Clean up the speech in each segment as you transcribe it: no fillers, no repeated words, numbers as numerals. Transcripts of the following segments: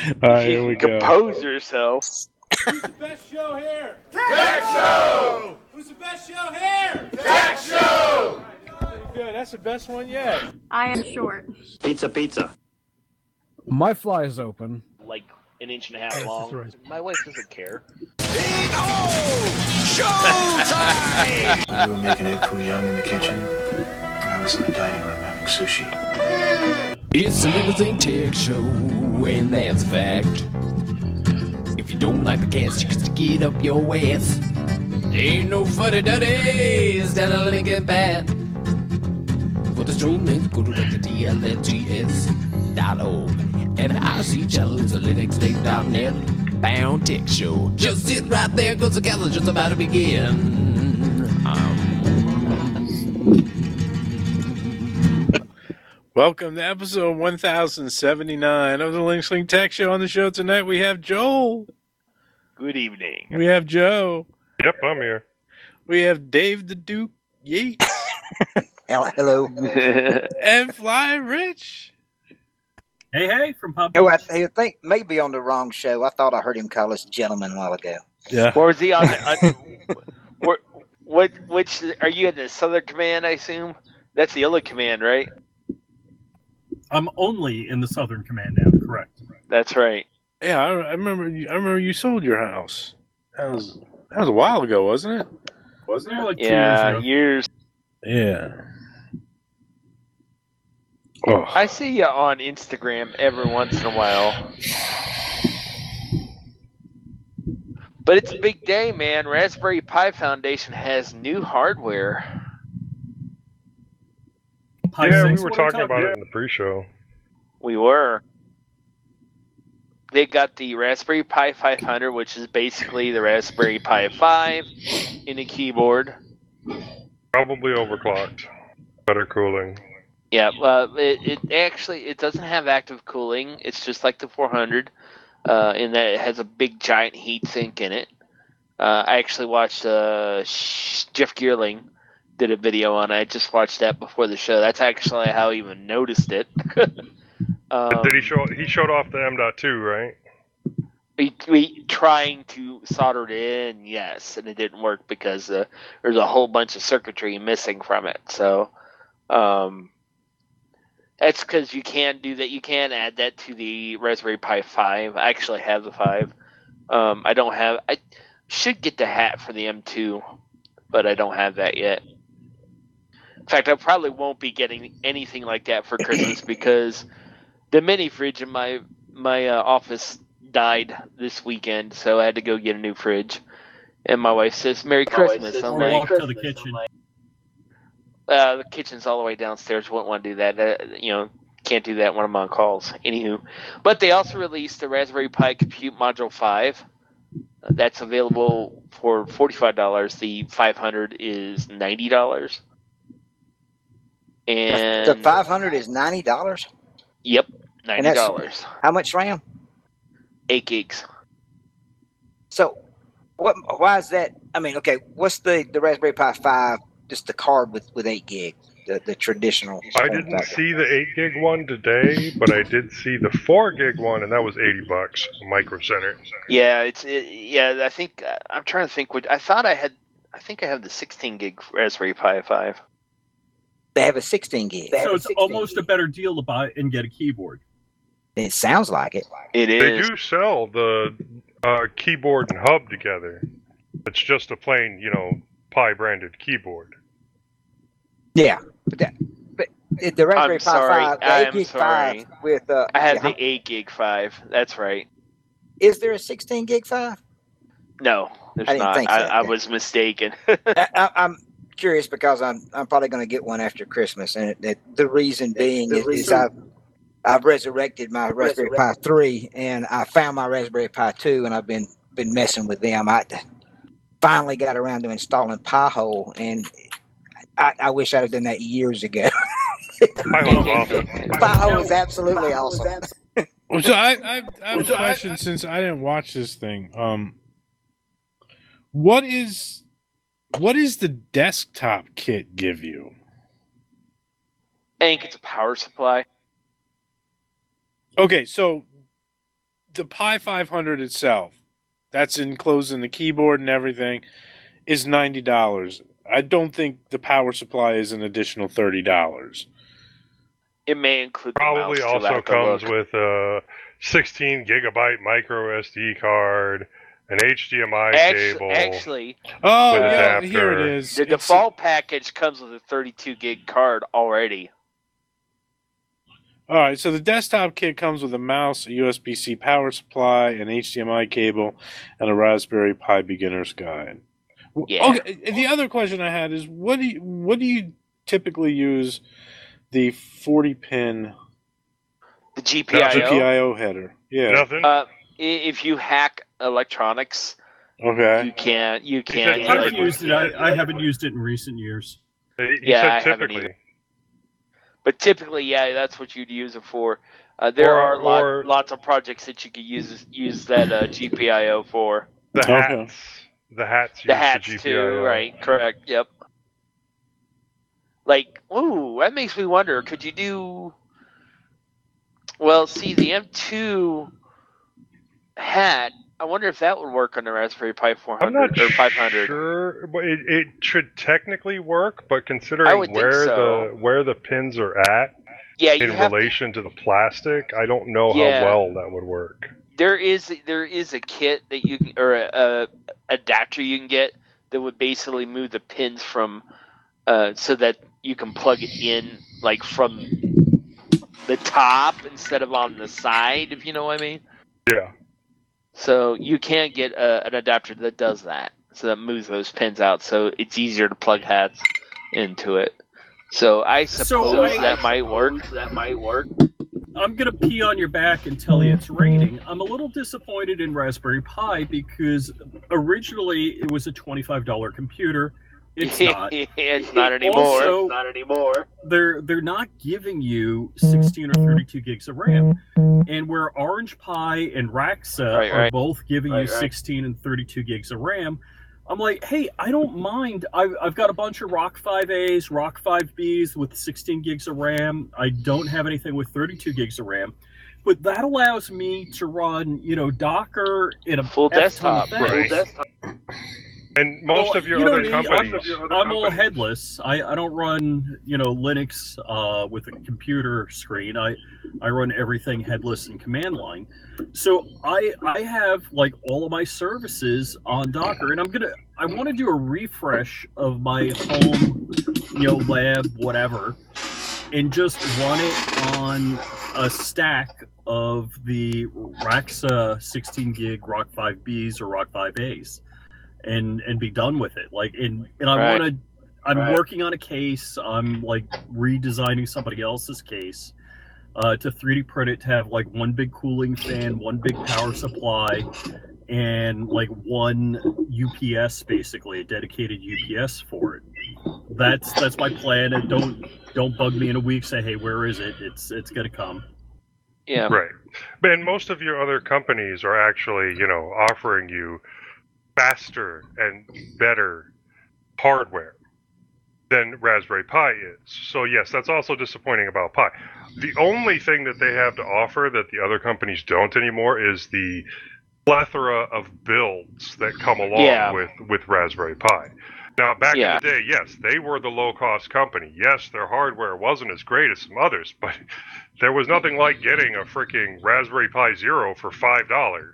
All right, If here you we can go. compose yourself. Who's the best show here? Tech Show! Who's the best show here? Tech Show! Pretty good. That's the best one yet. I am short. Pizza. My fly is open. Like an inch and a half long. My wife doesn't care. We were making egg foo young in the kitchen. I was in the dining room having sushi. It's a Limousine Tech Show, and that's a fact. If you don't like the cast, you can stick it up your ass. Ain't no funny duddies down a Lincoln Path. For the stream link, go to the TLNGS.org. And the IC channel is a linuxdate.net bound tech show. Just sit right there, cause the gathering's just about to begin. Welcome to episode 1079 of the Linksling Tech Show. On the show tonight, we have Joel. Good evening. We have Joe. Yep, I'm here. We have Dave the Duke Yates. Hello. And Fly Rich. Hey, from Pub. Oh, I think maybe on the wrong show. I thought I heard him call us gentlemen a while ago. Yeah. Or was he on which are you in the Southern Command, I assume? That's the other command, right? I'm only in the Southern Command now, correct. That's right. Yeah, I remember you sold your house. That was a while ago, wasn't it? Wasn't it like 2 years. Yeah. Oh. I see you on Instagram every once in a while. But it's a big day, man. Raspberry Pi Foundation has new hardware. Yeah, we were talking about it in the pre-show. We were. They got the Raspberry Pi 500, which is basically the Raspberry Pi 5 in a keyboard. Probably overclocked. Better cooling. Yeah, it doesn't have active cooling. It's just like the 400, in that it has a big giant heat sink in it. I actually watched Jeff Geerling did a video on it. I just watched that before the show. That's actually how I even noticed it. Did he showed off the M.2, right? We trying to solder it in, yes, and it didn't work because there's a whole bunch of circuitry missing from it. So that's because you can't do that. You can't add that to the Raspberry Pi 5. I actually have the 5. I should get the hat for the M2, but I don't have that yet. In fact, I probably won't be getting anything like that for Christmas because the mini fridge in my office died this weekend, so I had to go get a new fridge. And my wife says, "Merry Christmas." I'm like, walk to the kitchen. The kitchen's all the way downstairs. Wouldn't want to do that. Can't do that when I'm on calls. Anywho, but they also released the Raspberry Pi Compute Module 5. That's available for $45. The 500 is $90. And the 500 is $90? Yep, $90. How much RAM? 8 gigs. So, why is that? I mean, okay, what's the Raspberry Pi 5, just the card with 8 gig, the traditional? I didn't see the 8 gig one today, but I did see the 4 gig one, and that was $80, Micro Center. Yeah, I think I'm trying to think. I think I have the 16 gig Raspberry Pi 5. They have a 16 gig. So it's almost a better deal to buy and get a keyboard. It sounds like it. It is. They do sell the keyboard and hub together. It's just a plain, Pi branded keyboard. Yeah, but the Raspberry Pi 5, the 8 gig 5 with I have the 8 gig 5. That's right. Is there a 16 gig 5? No, there's I didn't not. think so. I was mistaken. I'm curious because I'm probably going to get one after Christmas, and the reason being is I've resurrected my Raspberry Pi 3, and I found my Raspberry Pi 2, and I've been messing with them. I finally got around to installing Pi-hole, and I wish I'd have done that years ago. Pi-hole is absolutely awesome. So I have a question since I didn't watch this thing. What is the desktop kit give you? I think it's a power supply. Okay, so the Pi 500 itself, that's enclosed in the keyboard and everything, is $90. I don't think the power supply is an additional $30. It may include the Probably mouse, too. I also have to comes look. with a 16 gigabyte micro SD card, an HDMI cable. Actually, Oh, With yeah, adapter. here it is. the It's- default package comes with a 32 gig card already. All right, so the desktop kit comes with a mouse, a USB-C power supply, an HDMI cable, and a Raspberry Pi beginner's guide. Yeah. Okay, the other question I had is, what do you typically use the 40-pin The GPIO. GPIO header? Yeah. Nothing. If you hack electronics, Okay. you can't. said I haven't typically. used it. I haven't used it in recent years. He Yeah, I said haven't typically. But typically, yeah, that's what you'd use it for. There are Or- lots of projects that you could use that GPIO for. The Okay. hats. The hats use The hats GPIO. too, right? Correct. Yep. Like, ooh, that makes me wonder. Could you do? Well, see, the M2 hat. I wonder if that would work on the Raspberry Pi I'm 400 not or 500. sure. But it should technically work, but I considering would think so. where the pins are at Yeah, you in have. relation to the plastic, I don't know Yeah. how well that would work. There is a kit that you can, or a adapter you can get that would basically move the pins from so that you can plug it in like from the top instead of on the side, if you know what I mean. Yeah. So you can get an adapter that does that, so that moves those pins out, so it's easier to plug hats into it. So I suppose that might work. I'm going to pee on your back and tell you it's raining. I'm a little disappointed in Raspberry Pi because originally it was a $25 computer. It's not. It's not anymore. Also, they're not giving you 16 or 32 gigs of RAM. And where Orange Pi and Raxa are both giving you 16 and 32 gigs of RAM, I'm like, hey, I don't mind. I've got a bunch of Rock 5As, Rock 5Bs with 16 gigs of RAM. I don't have anything with 32 gigs of RAM. But that allows me to run, Docker in a full desktop. Right. And most of your you know other me, companies. I'm all headless. I don't run Linux with a computer screen. I run everything headless and command line. So I have like all of my services on Docker, and I want to do a refresh of my home, lab, whatever, and just run it on a stack of the Raxa 16 gig Rock 5Bs or Rock 5As. And be done with it. I'm working on a case. I'm like redesigning somebody else's case to 3D print it to have like one big cooling fan, one big power supply, and like one UPS, basically a dedicated UPS for it. That's my plan. And don't bug me in a week. Say, hey, where is it? It's gonna come. Yeah. Right. And most of your other companies are actually, offering you faster and better hardware than Raspberry Pi is. So yes, that's also disappointing about Pi. The only thing that they have to offer that the other companies don't anymore is the plethora of builds that come along with Raspberry Pi. Now, back in the day, yes, they were the low-cost company. Yes, their hardware wasn't as great as some others, but there was nothing like getting a freaking Raspberry Pi Zero for $5.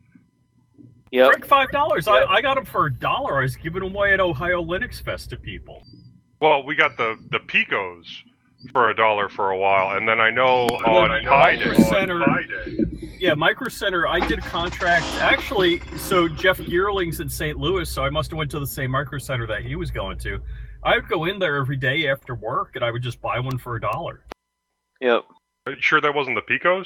Yep. Frick, $5. I got them for $1. I was giving them away at Ohio Linux Fest to people. Well, we got the Picos for $1 for a while, and then I know on Pi Day. Yeah, Micro Center, I did a contract. Actually, so Jeff Geerling's in St. Louis, so I must have went to the same Micro Center that he was going to. I would go in there every day after work, and I would just buy one for $1. Yep. Are you sure that wasn't the Picos?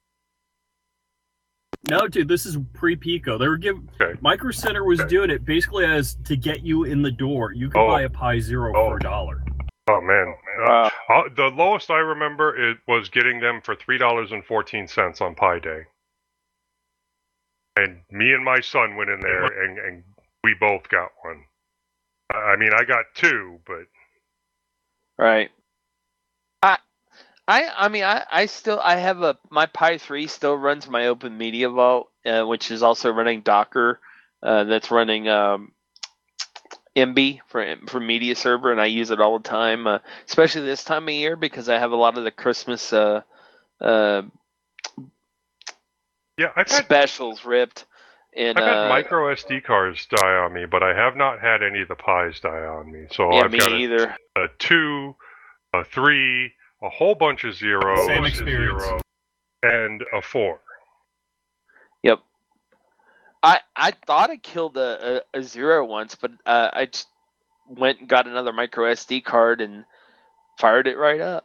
No, dude, this is pre-Pico. They were Micro Center was doing it basically as to get you in the door. You could buy a Pi Zero for $1. Oh man, the lowest I remember it was getting them for $3.14 on Pi Day, and me and my son went in there and we both got one. I mean, I got two, but right. I still have my Pi 3 still runs my Open Media Vault, which is also running Docker. That's running MB for media server, and I use it all the time, especially this time of year because I have a lot of the Christmas specials ripped. And I've had micro SD cards die on me, but I have not had any of the Pis die on me. So yeah, I've me got either. a 2, a 3, a whole bunch of zeros, Same experience. and a 4. Yep. I thought I killed a 0 once, but I just went and got another micro SD card and fired it right up.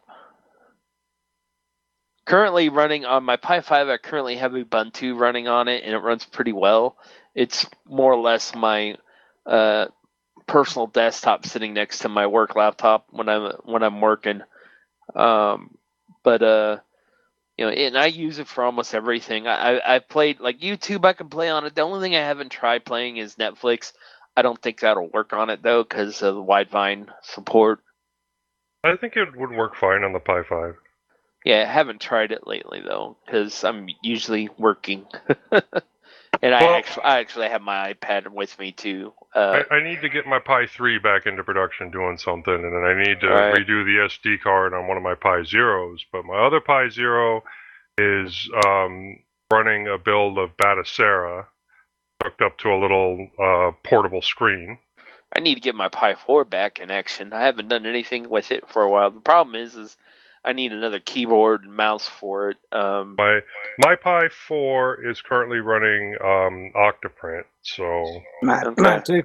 Currently running on my Pi 5, I currently have Ubuntu running on it, and it runs pretty well. It's more or less my personal desktop sitting next to my work laptop when I'm working. And I use it for almost everything. I played like YouTube. I can play on it. The only thing I haven't tried playing is Netflix. I don't think that'll work on it though because of the Widevine support. I think it would work fine on the Pi 5. Yeah, I haven't tried it lately though, because I'm usually working, and I actually have my iPad with me too. I need to get my Pi 3 back into production doing something, and then I need to redo the SD card on one of my Pi Zeros. But my other Pi Zero is running a build of Batacera hooked up to a little portable screen. I need to get my Pi 4 back in action. I haven't done anything with it for a while. The problem is I need another keyboard and mouse for it. My Pi 4 is currently running Octoprint, so mine too.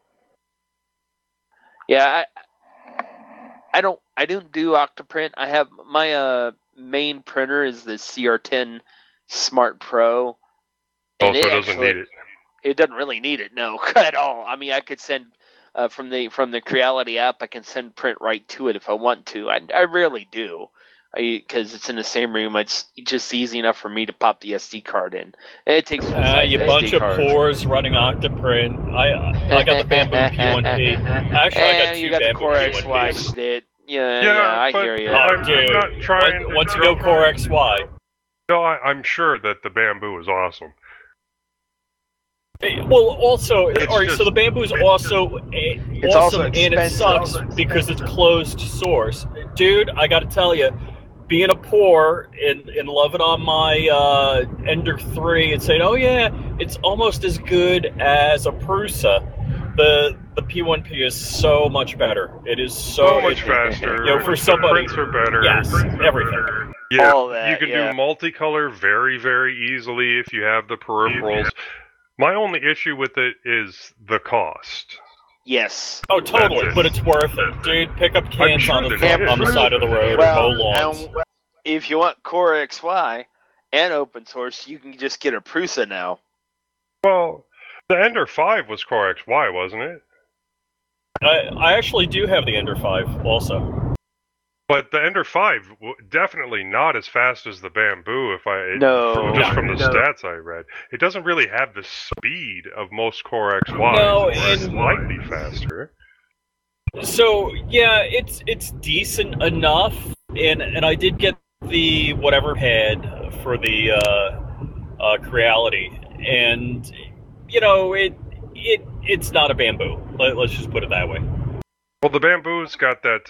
Yeah, I don't do Octoprint. I have my main printer is the CR10 Smart Pro. And it doesn't need it. It doesn't really need it, no, at all. I mean, I could send from the Creality app. I can send print right to it if I want to. I rarely do, because it's in the same room. It's just easy enough for me to pop the SD card in. And it takes you bunch of pores running Octoprint. I got the Bamboo P1P. Actually, I got two you got the Bamboo Core P1Ps. XY shit. Yeah, I hear you. I'm dude. not trying. Once you go Core XY. No, I'm sure that the Bamboo is awesome. Well, also, It's just- so the Bamboo is also also awesome, and it expensive. sucks because it's closed source. Dude, I got to tell you, being a poor and loving on my Ender 3 and saying, oh yeah, it's almost as good as a Prusa. The P1P is so much better. It is so much faster. You know, for somebody, The prints are better. yes, everything. Yeah, All that, you can yeah. do multicolor very, very easily if you have the peripherals. My only issue with it is the cost. Yes. Oh, totally, That's it. but it's worth it, dude. Pick up cans sure on the that it on the is. side of the road Well, or mow lawns. and if you want Core XY and open source, you can just get a Prusa now. Well, the Ender 5 was Core XY, wasn't it? I actually do have the Ender 5 also. But the Ender 5 definitely not as fast as the Bamboo. No. Just from the stats I read, it doesn't really have the speed of most Core XY. No, or it's and- slightly faster. So yeah, it's decent enough, and I did get the whatever pad for the Creality, and you know it's not a Bamboo. Let's just put it that way. Well, the Bamboo's got that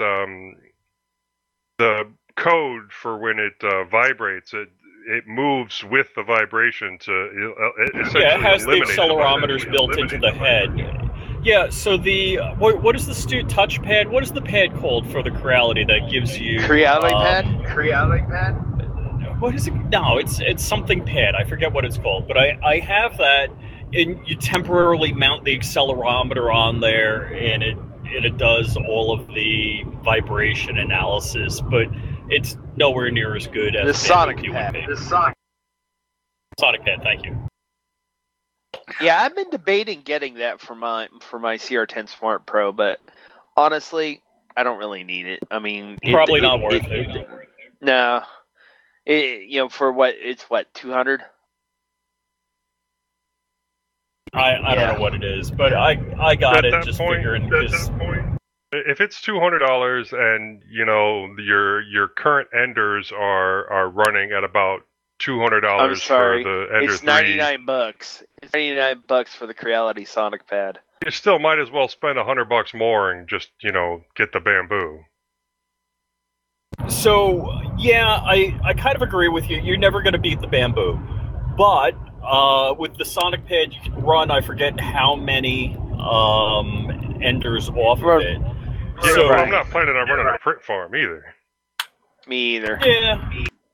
the code for when it vibrates. It moves with the vibration to essentially Yeah, it has the eliminate accelerometers vibration. built into the head. Yeah, so the what is the touchpad? What is the pad called for the Creality that gives you Creality pad? Creality pad? What is it? No, it's something pad. I forget what it's called, but I have that, and you temporarily mount the accelerometer on there, and it does all of the vibration analysis, but it's nowhere near as good as The Sonic Bamboo pad. P1P. Sonic pad, thank you. Yeah, I've been debating getting that for my CR10 Smart Pro, but honestly, I don't really need it. I mean, Probably not worth it. No, for what it's 200. I don't know what it is, but I got At it that just point, figuring at because that point, If it's $200 and you know your current enders are running at about $200 I'm sorry. for the Ender It's 3, $99. It's $99 for the Creality Sonic Pad. you still might as well spend $100 more and just get the bamboo. So yeah, I kind of agree with you. You're never going to beat the bamboo, but with the Sonic Pad, you can run. I forget how many enders off of it. Yeah, So, but I'm not planning on running a print farm either. Me either. Yeah.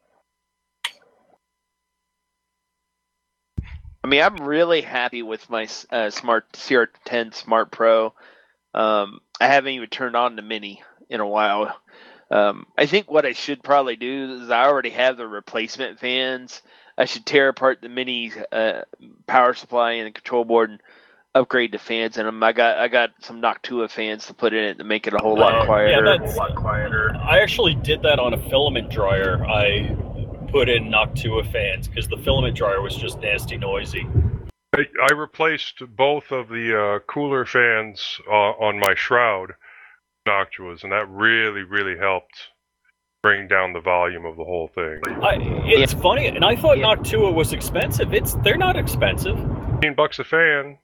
I mean, I'm really happy with my Smart CR10 Smart Pro. I haven't even turned on the Mini in a while. I think what I should probably do is I already have the replacement fans. I should tear apart the Mini power supply and the control board and upgrade the fans in them. I got some Noctua fans to put in it to make it a whole lot quieter. Yeah, that's a lot quieter. I actually did that on a filament dryer. I put in Noctua fans because the filament dryer was just nasty noisy. I replaced both of the cooler fans on my Shroud Noctuas, and that really helped bring down the volume of the whole thing. It's funny, and I thought Noctua was expensive. They're not expensive. $15 a fan,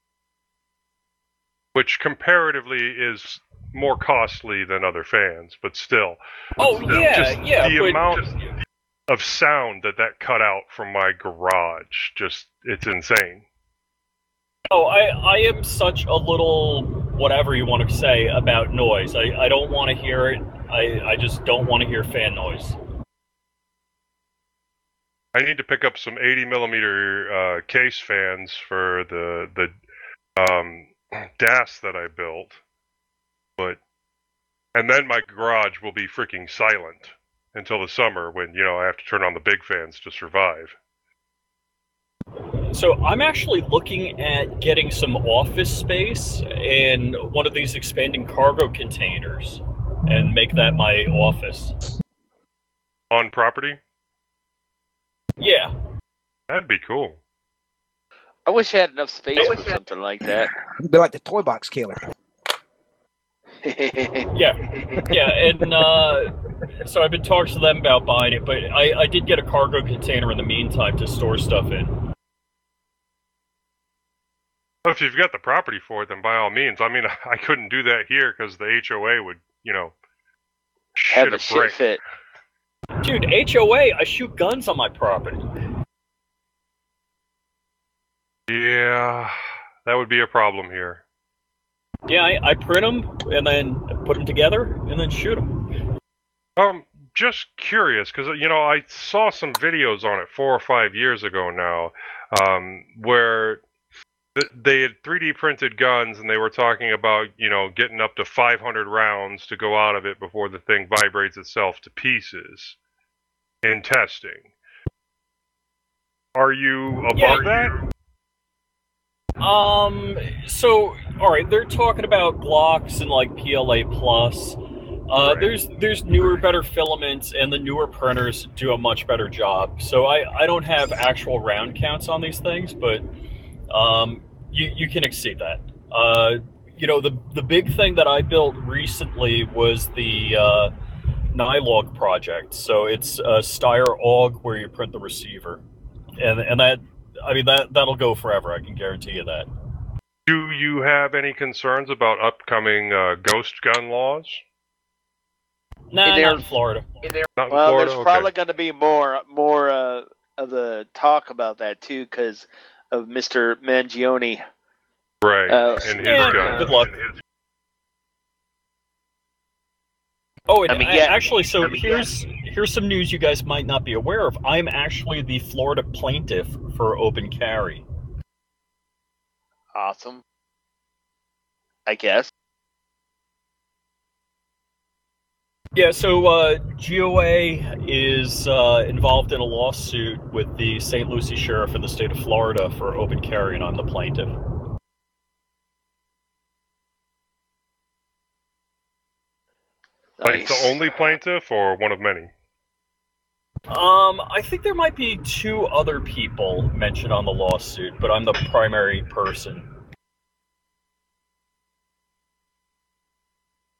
which comparatively is more costly than other fans, but still. Oh yeah, The amount of sound that cut out from my garage, it's insane. Oh, I am such a little whatever you want to say about noise. I don't want to hear it. I just don't want to hear fan noise. I need to pick up some 80mm case fans for the DAS that I built, and then my garage will be freaking silent until the summer when I have to turn on the big fans to survive. So I'm actually looking at getting some office space in one of these expanding cargo containers and make that my office. On property? Yeah. That'd be cool. I wish I had enough space for something like that. You'd be like the Toy Box Killer. Yeah, and so I've been talking to them about buying it, but I did get a cargo container in the meantime to store stuff in. Well, if you've got the property for it, then by all means. I mean, I couldn't do that here because the HOA would, have a shit fit. Dude, HOA, I shoot guns on my property. Yeah, that would be a problem here. Yeah, I print them and then put them together and then shoot them. Just curious, because, I saw some videos on it 4 or 5 years ago now, where they had 3D printed guns and they were talking about, getting up to 500 rounds to go out of it before the thing vibrates itself to pieces in testing. Are you above that? So, alright, they're talking about Glocks and, like, PLA Plus. Right. There's newer, better filaments, and the newer printers do a much better job. So I don't have actual round counts on these things, but you can exceed that. The big thing that I built recently was the Nylog project. So it's a Steyr AUG where you print the receiver, and that'll go forever. I can guarantee you that. Do you have any concerns about upcoming ghost gun laws? Nah, not in Florida. Not in Well, Florida? there's Okay. probably going to be more of the talk about that too, because of Mr. Mangione. Right, and his gun. Good luck. Oh, and actually, so here's some news you guys might not be aware of. I'm actually the Florida plaintiff for open carry. Awesome. I guess. Yeah, so GOA is involved in a lawsuit with the St. Lucie Sheriff in the state of Florida for open carry, and I'm the plaintiff. Like the only plaintiff or one of many? I think there might be 2 other people mentioned on the lawsuit, but I'm the primary person.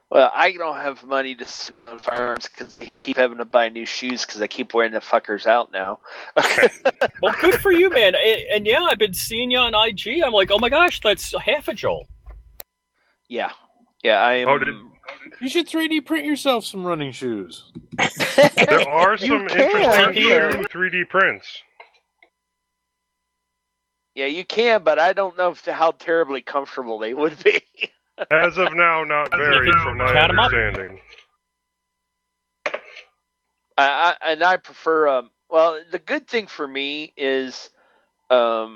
Well, I don't have money to spend on firearms because I keep having to buy new shoes because I keep wearing the fuckers out now. Well, good for you, man. And yeah, I've been seeing you on IG. I'm like, oh my gosh, that's half a Joel. Yeah, I am. You should 3D print yourself some running shoes. There are some interesting shoe 3D prints. Yeah, you can, but I don't know how terribly comfortable they would be. As of now, not very, from my Chat 'em up. understanding. I prefer. Well, the good thing for me is, I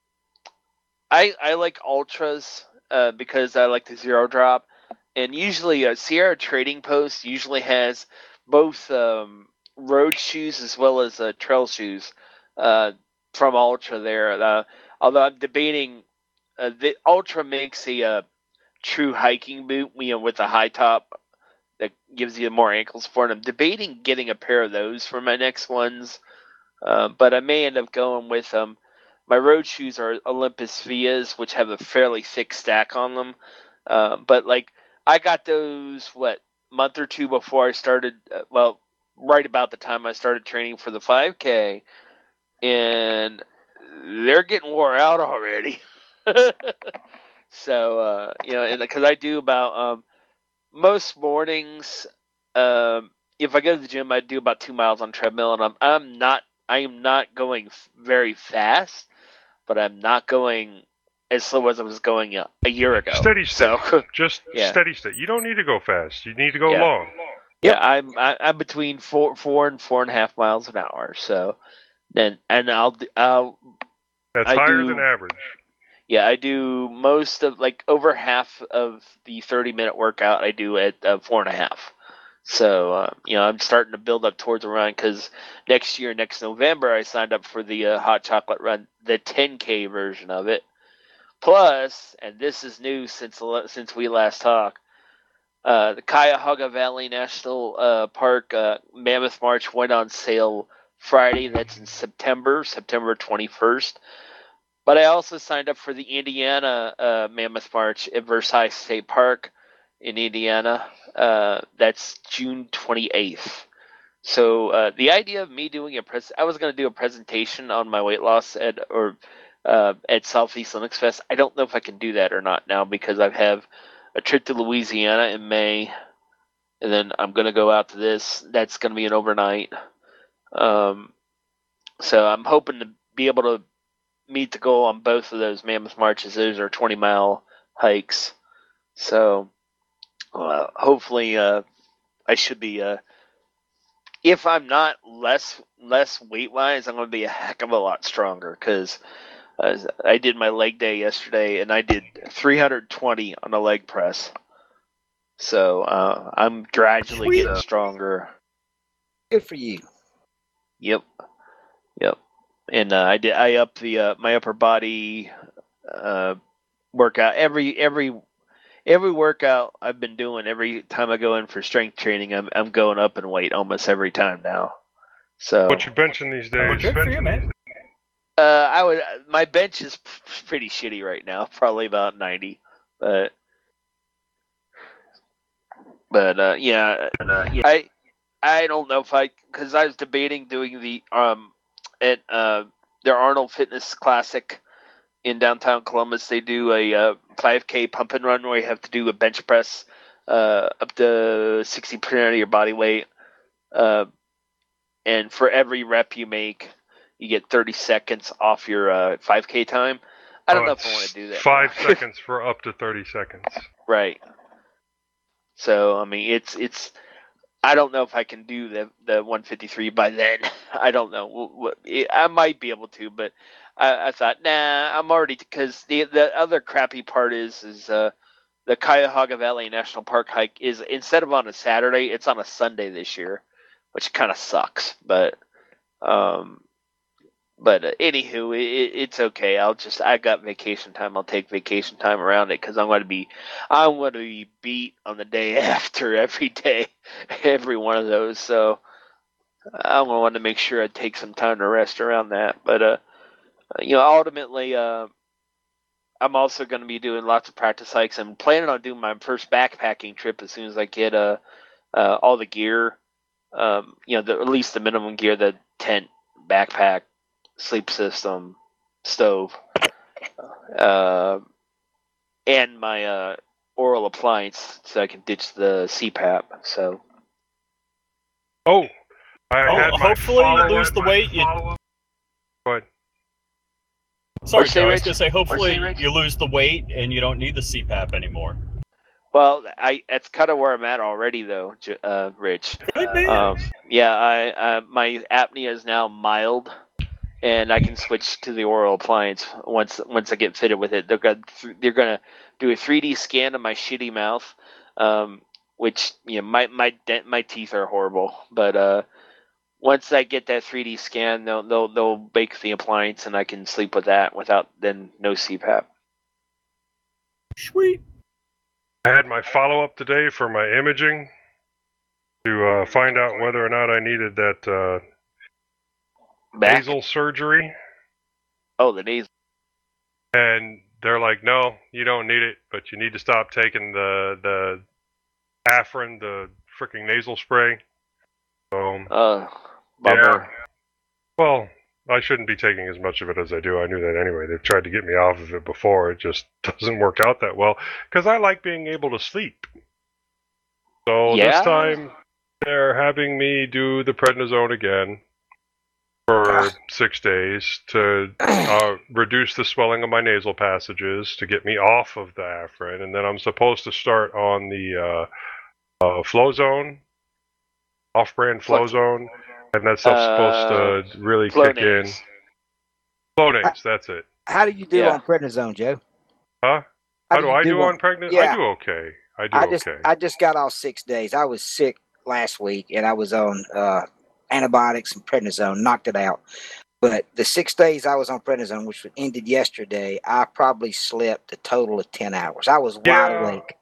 like ultras because I like the zero drop, and usually Sierra Trading Post usually has both road shoes as well as trail shoes from Ultra there. Although I'm debating, the Ultra makes a true hiking boot, with a high top that gives you more ankle support. I'm debating getting a pair of those for my next ones, but I may end up going with my road shoes are Olympus Vias, which have a fairly thick stack on them. But like I got those month or two before I started. Right about the time I started training for the 5K, and they're getting wore out already. So and because I do about most mornings, if I go to the gym, I do about 2 miles on treadmill, and I am not going very fast, but I'm not going as slow as I was going a year ago. Steady state. So, Just yeah. steady state. You don't need to go fast. You need to go Yeah. long. Yeah, I'm between 4 and 4.5 miles an hour. So, and I'll That's I higher do- than average. Yeah, I do most of over half of the 30-minute workout I do at 4.5. So I'm starting to build up towards a run because next November, I signed up for the Hot Chocolate Run, the 10K version of it. Plus, and this is new since we last talked, the Cuyahoga Valley National Park Mammoth March went on sale Friday. That's in September 21st. But I also signed up for the Indiana Mammoth March at Versailles State Park in Indiana. That's June 28th. So the idea of me doing I was going to do a presentation on my weight loss at Southeast Linux Fest. I don't know if I can do that or not now because I have a trip to Louisiana in May, and then I'm going to go out to this. That's going to be an overnight. So I'm hoping to be able to meet the goal on both of those Mammoth Marches. Those are 20-mile hikes. So hopefully I should be, if I'm not less weight-wise, I'm going to be a heck of a lot stronger because I did my leg day yesterday, and I did 320 on a leg press. So I'm gradually getting stronger. Good for you. Yep. And I upped the my upper body workout. Every workout I've been doing, every time I go in for strength training, I'm going up in weight almost every time now. So What you benching these days? Good for you, man. my bench is pretty shitty right now, probably about 90, but I don't know if because I was debating doing the at their Arnold Fitness Classic in downtown Columbus. They do a 5K pump and run where you have to do a bench press up to 60% of your body weight, and for every rep you make, you get 30 seconds off your 5K time. I don't know if I want to do that. 5 seconds for up to 30 seconds. Right. So I mean, it's. I don't know if I can do the 153 by then. I don't know. I might be able to, but I thought, nah, I'm already, because the other crappy part is the Cuyahoga Valley National Park hike is, instead of on a Saturday, it's on a Sunday this year, which kind of sucks. But anywho, it's okay. I got vacation time. I'll take vacation time around it because I'm going to be beat on the day after every day, every one of those. So I'm going to want to make sure I take some time to rest around that. But ultimately, I I'm also going to be doing lots of practice hikes. I'm planning on doing my first backpacking trip as soon as I get all the gear. At least the minimum gear: the tent, backpack, sleep system, stove, and my oral appliance, so I can ditch the CPAP. So. Oh, hopefully you lose the weight. Go ahead. Sorry, say, Joe, I was Rich? going to say, hopefully Rich? you lose the weight and you don't need the CPAP anymore. Well, that's kind of where I'm at already, though, Rich. Good man. My apnea is now mild, and I can switch to the oral appliance once I get fitted with it. They're gonna do a 3D scan of my shitty mouth, which my teeth are horrible, but once I get that 3D scan, they'll bake the appliance, and I can sleep with that without no CPAP. Sweet. I had my follow-up today for my imaging to find out whether or not I needed that nasal surgery. Oh, the nasal. And they're like, no, you don't need it, but you need to stop taking the Afrin, the freaking nasal spray. So, bummer. Yeah. Well, I shouldn't be taking as much of it as I do. I knew that anyway. They've tried to get me off of it before. It just doesn't work out that well because I like being able to sleep. So this time they're having me do the prednisone again for 6 days to reduce the swelling of my nasal passages, to get me off of the Afrin, and then I'm supposed to start on the Flozone, off-brand Flozone. And that stuff's supposed to really kick in. Flonase, that's it. How do you do on prednisone, Joe? Huh? How do I do on prednisone? Yeah. I do okay. I just got off 6 days. I was sick last week, and I was on antibiotics and prednisone, knocked it out. But the 6 days I was on prednisone, which ended yesterday, I probably slept a total of 10 hours. I was wide awake.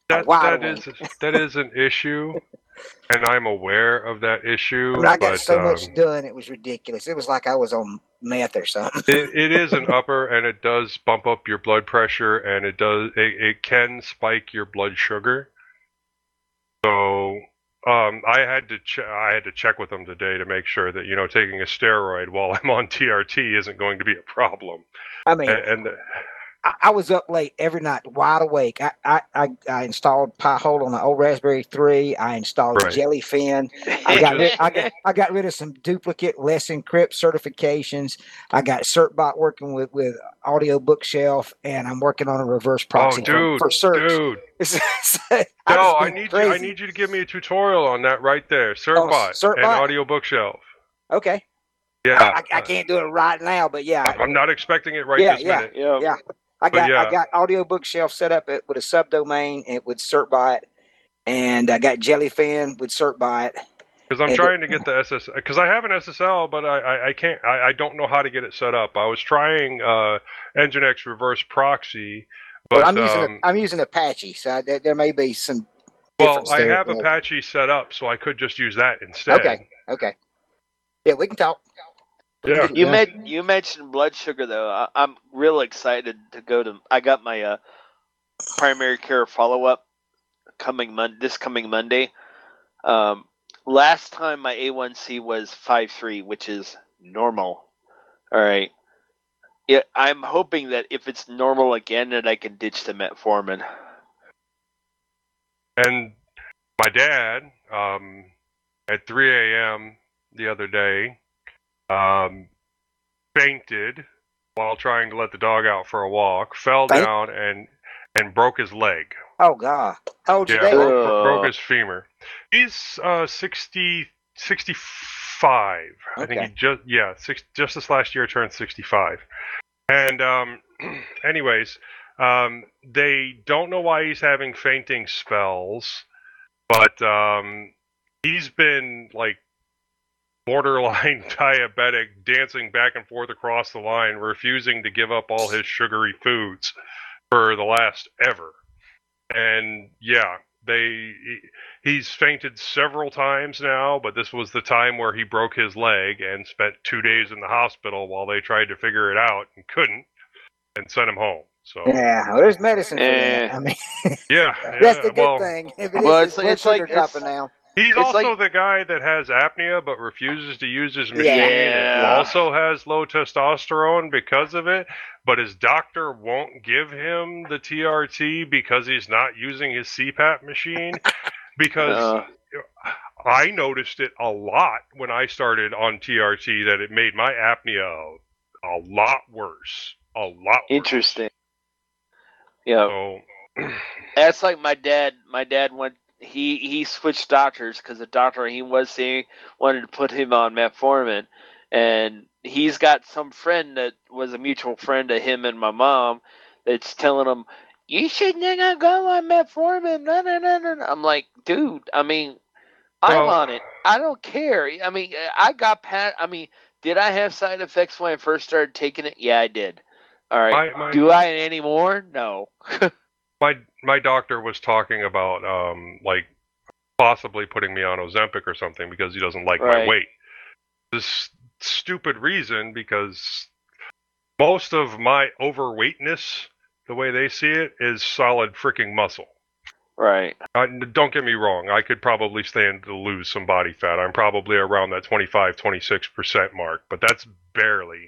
That is an issue. And I'm aware of that issue. I got so much done, it was ridiculous. It was like I was on meth or something. It is an upper, and it does bump up your blood pressure, and it can spike your blood sugar. So I had to check with them today to make sure that taking a steroid while I'm on TRT isn't going to be a problem. I mean, I was up late every night, wide awake. I installed Pi-hole on the old Raspberry 3. I installed Jellyfin. I got rid of some duplicate Let's Encrypt certifications. I got CertBot working with Audio Bookshelf, and I'm working on a reverse proxy for search. Dude. I need you to give me a tutorial on that right there. CertBot and Audio Bookshelf. Okay. Yeah. I can't do it right now, but yeah. I'm not expecting it this minute. Yeah. I got Audio Bookshelf set up with a subdomain and with CertBot, and I got Jellyfin with CertBot. Because I'm trying to get the SSL, because I have an SSL, but I can't. I don't know how to get it set up. I was trying Nginx reverse proxy, but I'm using Apache, so there may be some. Well, I have Apache set up, so I could just use that instead. Okay. Yeah, we can talk. Yeah. You mentioned blood sugar though. I'm real excited to go to. I got my primary care follow up this coming Monday. Last time my A1C was 5.3, which is normal. All right. Yeah, I'm hoping that if it's normal again, that I can ditch the metformin. And my dad, at 3 a.m. the other day, fainted while trying to let the dog out for a walk, fell down and broke his leg. Oh God! How old is he? Broke his femur. He's 65. I think he just this last year turned 65. And anyways, they don't know why he's having fainting spells, but he's been like borderline diabetic, dancing back and forth across the line, refusing to give up all his sugary foods for the last ever. And yeah, he's fainted several times now, but this was the time where he broke his leg and spent 2 days in the hospital while they tried to figure it out and couldn't. and sent him home. So Yeah, well, there's medicine for Eh. that. I mean, yeah, that's the good well, thing. If it Well, is, his blood sugar dropping now. he's It's also like- the guy that has apnea but refuses to use his machine and Yeah. also has low testosterone because of it, but his doctor won't give him the TRT because he's not using his CPAP machine because I noticed it a lot when I started on TRT that it made my apnea a lot worse. A lot worse. Interesting. Yeah. So, That's like my dad. My dad went. He switched doctors because the doctor he was seeing wanted to put him on metformin, and he's got some friend that was a mutual friend of him and my mom that's telling him, "You shouldn't go on metformin." No. I'm like, dude. I mean, I'm on it. I don't care. I mean, I got past. I mean, did I have side effects when I first started taking it? Yeah, I did. All right. Do I anymore? No. My doctor was talking about like possibly putting me on Ozempic or something because he doesn't like my Right. weight. This stupid reason because most of my overweightness, the way they see it, is solid freaking muscle. Right. Don't get me wrong. I could probably stand to lose some body fat. I'm probably around that 25-26% mark, but that's barely,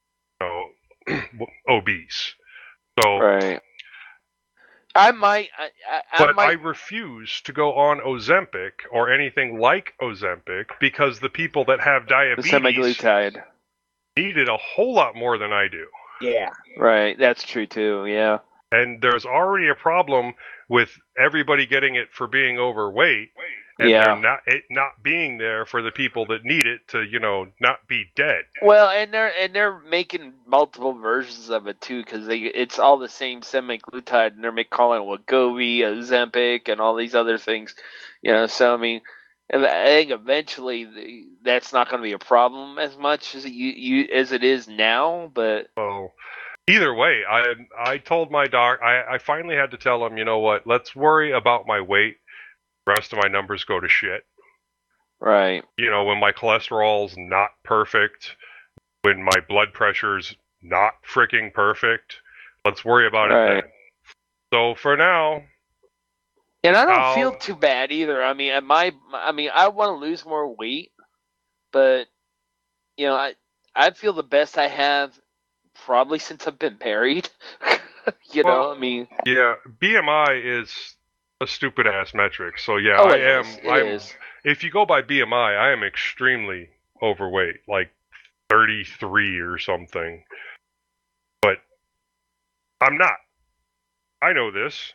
obese. So, Right. I might. I refuse to go on Ozempic or anything like Ozempic because the people that have The diabetes semaglutide. need it a whole lot more than I do. Yeah. Right. That's true too. Yeah. And there's already a problem with everybody getting it for being overweight, and Yeah. it not being there for the people that need it to, not be dead. Well, and they're making multiple versions of it too because it's all the same semaglutide, and they're calling it Wegovy, Ozempic, and all these other things. So I mean, I think eventually that's not going to be a problem as much as as it is now. But So either way, I told my doc, I finally had to tell him, you know what, let's worry about my weight. The rest of my numbers go to shit. right. When my cholesterol's not perfect, when my blood pressure's not freaking perfect, let's worry about it Right. then. So for now, And I don't feel too bad either. I mean, I want to lose more weight, but I feel the best I have probably since I've been married. I mean, yeah, BMI is a stupid ass metric. So yeah, Oh, I it am. is. It is. If you go by BMI, I am extremely overweight, like 33 or something. But I'm not. I know this.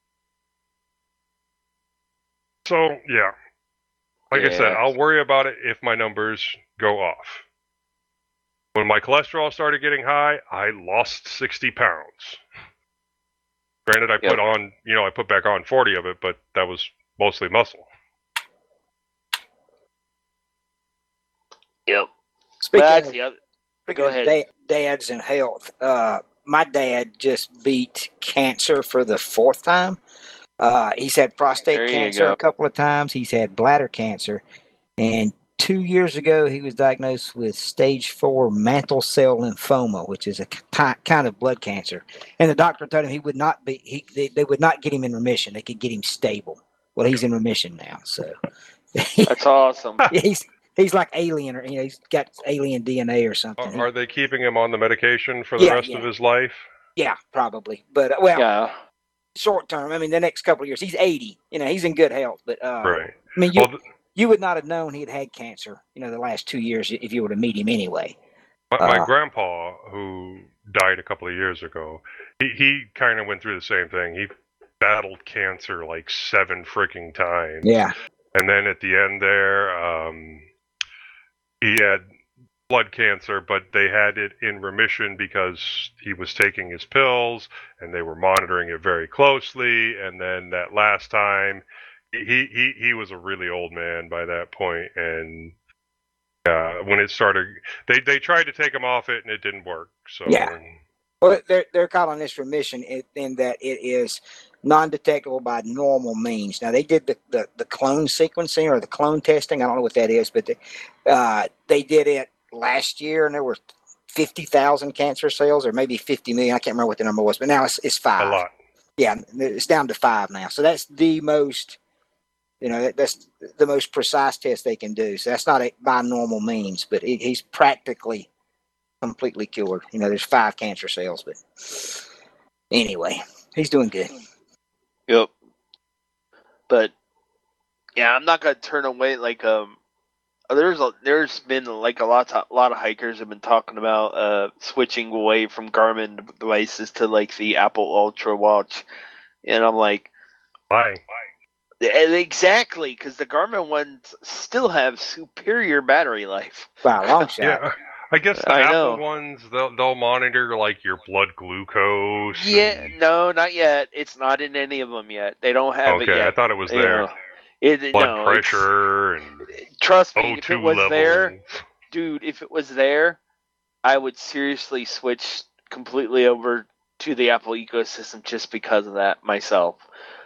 So yeah, like I said, Yeah. I'll worry about it if my numbers go off. When my cholesterol started getting high, I lost 60 pounds. Granted, I put on, I put back on 40 of it, but that was mostly muscle. Yep. Speaking That's of, the other. speaking Go of ahead. dads and health, my dad just beat cancer for the 4th time. He's had There prostate you cancer go. a couple of times. He's had bladder cancer. And 2 years ago, he was diagnosed with stage 4 mantle cell lymphoma, which is a kind of blood cancer. And the doctor told him he would not be. They would not get him in remission. They could get him stable. Well, he's in remission now. So That's awesome. he's like alien, or he's got alien DNA or something. Are they keeping him on the medication for the rest of his life? Yeah, probably. But Yeah. short term. I mean, the next couple of years. He's 80. He's in good health. But Right. I mean, you would not have known he had cancer. The last 2 years if you were to meet him anyway. My grandpa, who died a couple of years ago, he kind of went through the same thing. He battled cancer like 7 freaking times. Yeah. And then at the end there, he had blood cancer, but they had it in remission because he was taking his pills and they were monitoring it very closely. And then that last time, he was a really old man by that point, and when it started, they tried to take him off it and it didn't work. So yeah. Well, they're calling this remission in that it is non-detectable by normal means. Now they did the clone sequencing or the clone testing. I don't know what that is, but they did it last year, and there were 50,000 cancer cells, or maybe 50 million. I can't remember what the number was, but now it's 5. A lot. Yeah, it's down to 5 now. So that's the most, that's the most precise test they can do. So that's not by normal means, but he's practically completely cured. There's 5 cancer cells, but anyway, he's doing good. Yep. But yeah, I'm not gonna turn away. There's been like a lot of hikers have been talking about switching away from Garmin devices to like the Apple Ultra Watch, and I'm like, why? Exactly, because the Garmin ones still have superior battery life. Wow, long shot. Yeah. I guess the Apple ones, they'll monitor like your blood glucose. Yeah, no, not yet. It's not in any of them yet. They don't have it yet. Okay, I thought it was there. Blood pressure and trust me, O2 if it was level. there, dude, if it was there, I would seriously switch completely over to the Apple ecosystem just because of that myself.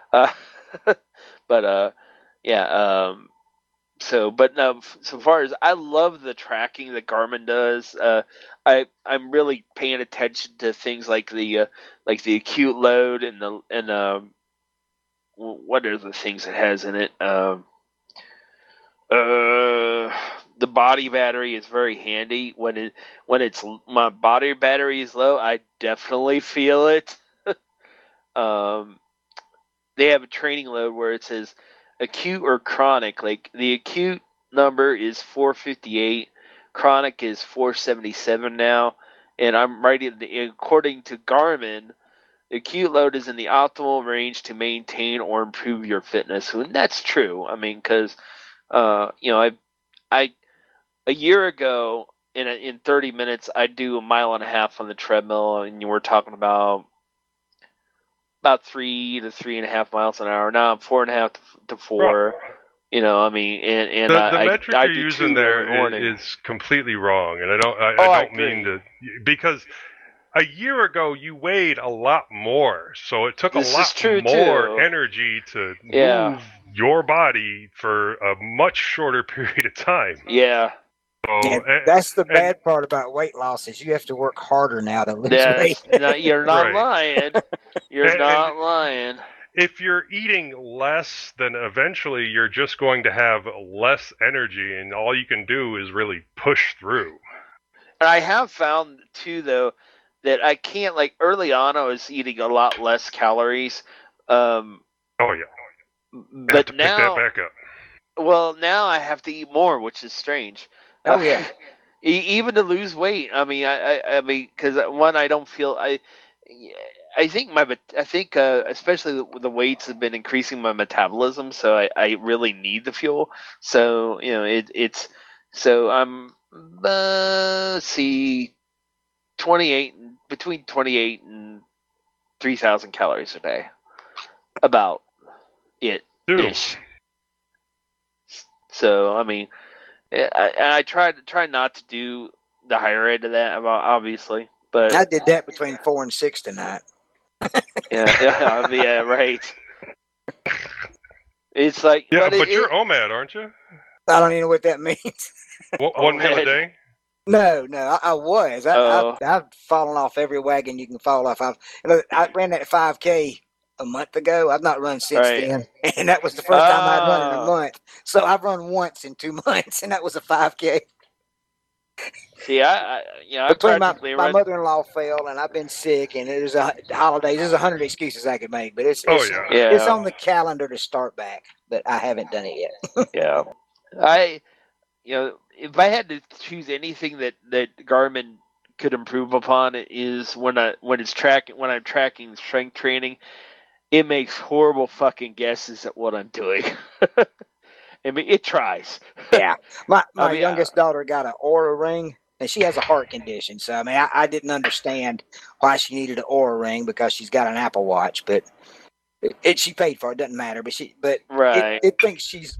So far as I love the tracking that Garmin does, I'm really paying attention to things like the acute load and what are the things it has in it? The body battery is very handy when my body battery is low. I definitely feel it. They have a training load where it says acute or chronic. Like the acute number is 458, chronic is 477 now, and I'm writing according to Garmin, the acute load is in the optimal range to maintain or improve your fitness, and that's true. I mean, because I a year ago in 30 minutes I'd do a mile and a half on the treadmill, and you were talking about 3 to 3.5 miles an hour. Now I'm 4.5 to 4. The metric you're using there is completely wrong, and I don't mean to, because a year ago you weighed a lot more, so it took a lot more energy to move your body for a much shorter period of time. Yeah. So, that's the bad part about weight loss is you have to work harder now to lose weight. You're not lying. You're not lying. If you're eating less, then eventually you're just going to have less energy, and all you can do is really push through. And I have found, too, though, that I can't, like, early on I was eating a lot less calories. But now, pick that back up. Well, now I have to eat more, which is strange. Oh, yeah. Even to lose weight. I mean, because one, I don't feel, I think especially the weights have been increasing my metabolism, so I really need the fuel. So so I'm between 28 and 3,000 calories a day, about it ish. So I mean, I try not to do the higher end of that, obviously, but I did that between 4 and 6 tonight. yeah, right. It's like, but you're OMAD, aren't you? I don't even know what that means. One meal a day? No, I was. I've fallen off every wagon you can fall off. I ran that 5K a month ago. I've not run since then, and that was the first time I'd run in a month. So I've run once in 2 months, and that was a 5K. See, my mother-in-law fell, and I've been sick, and it was a holiday. There's 100 excuses I could make, but it's on the calendar to start back, but I haven't done it yet. Yeah, if I had to choose anything that Garmin could improve upon, it is when I'm tracking strength training, it makes horrible fucking guesses at what I'm doing. I mean, it tries. Yeah. My youngest daughter got an Oura ring, and she has a heart condition. So, I mean, I didn't understand why she needed an Oura ring because she's got an Apple Watch, but she paid for it. Doesn't matter. It thinks she's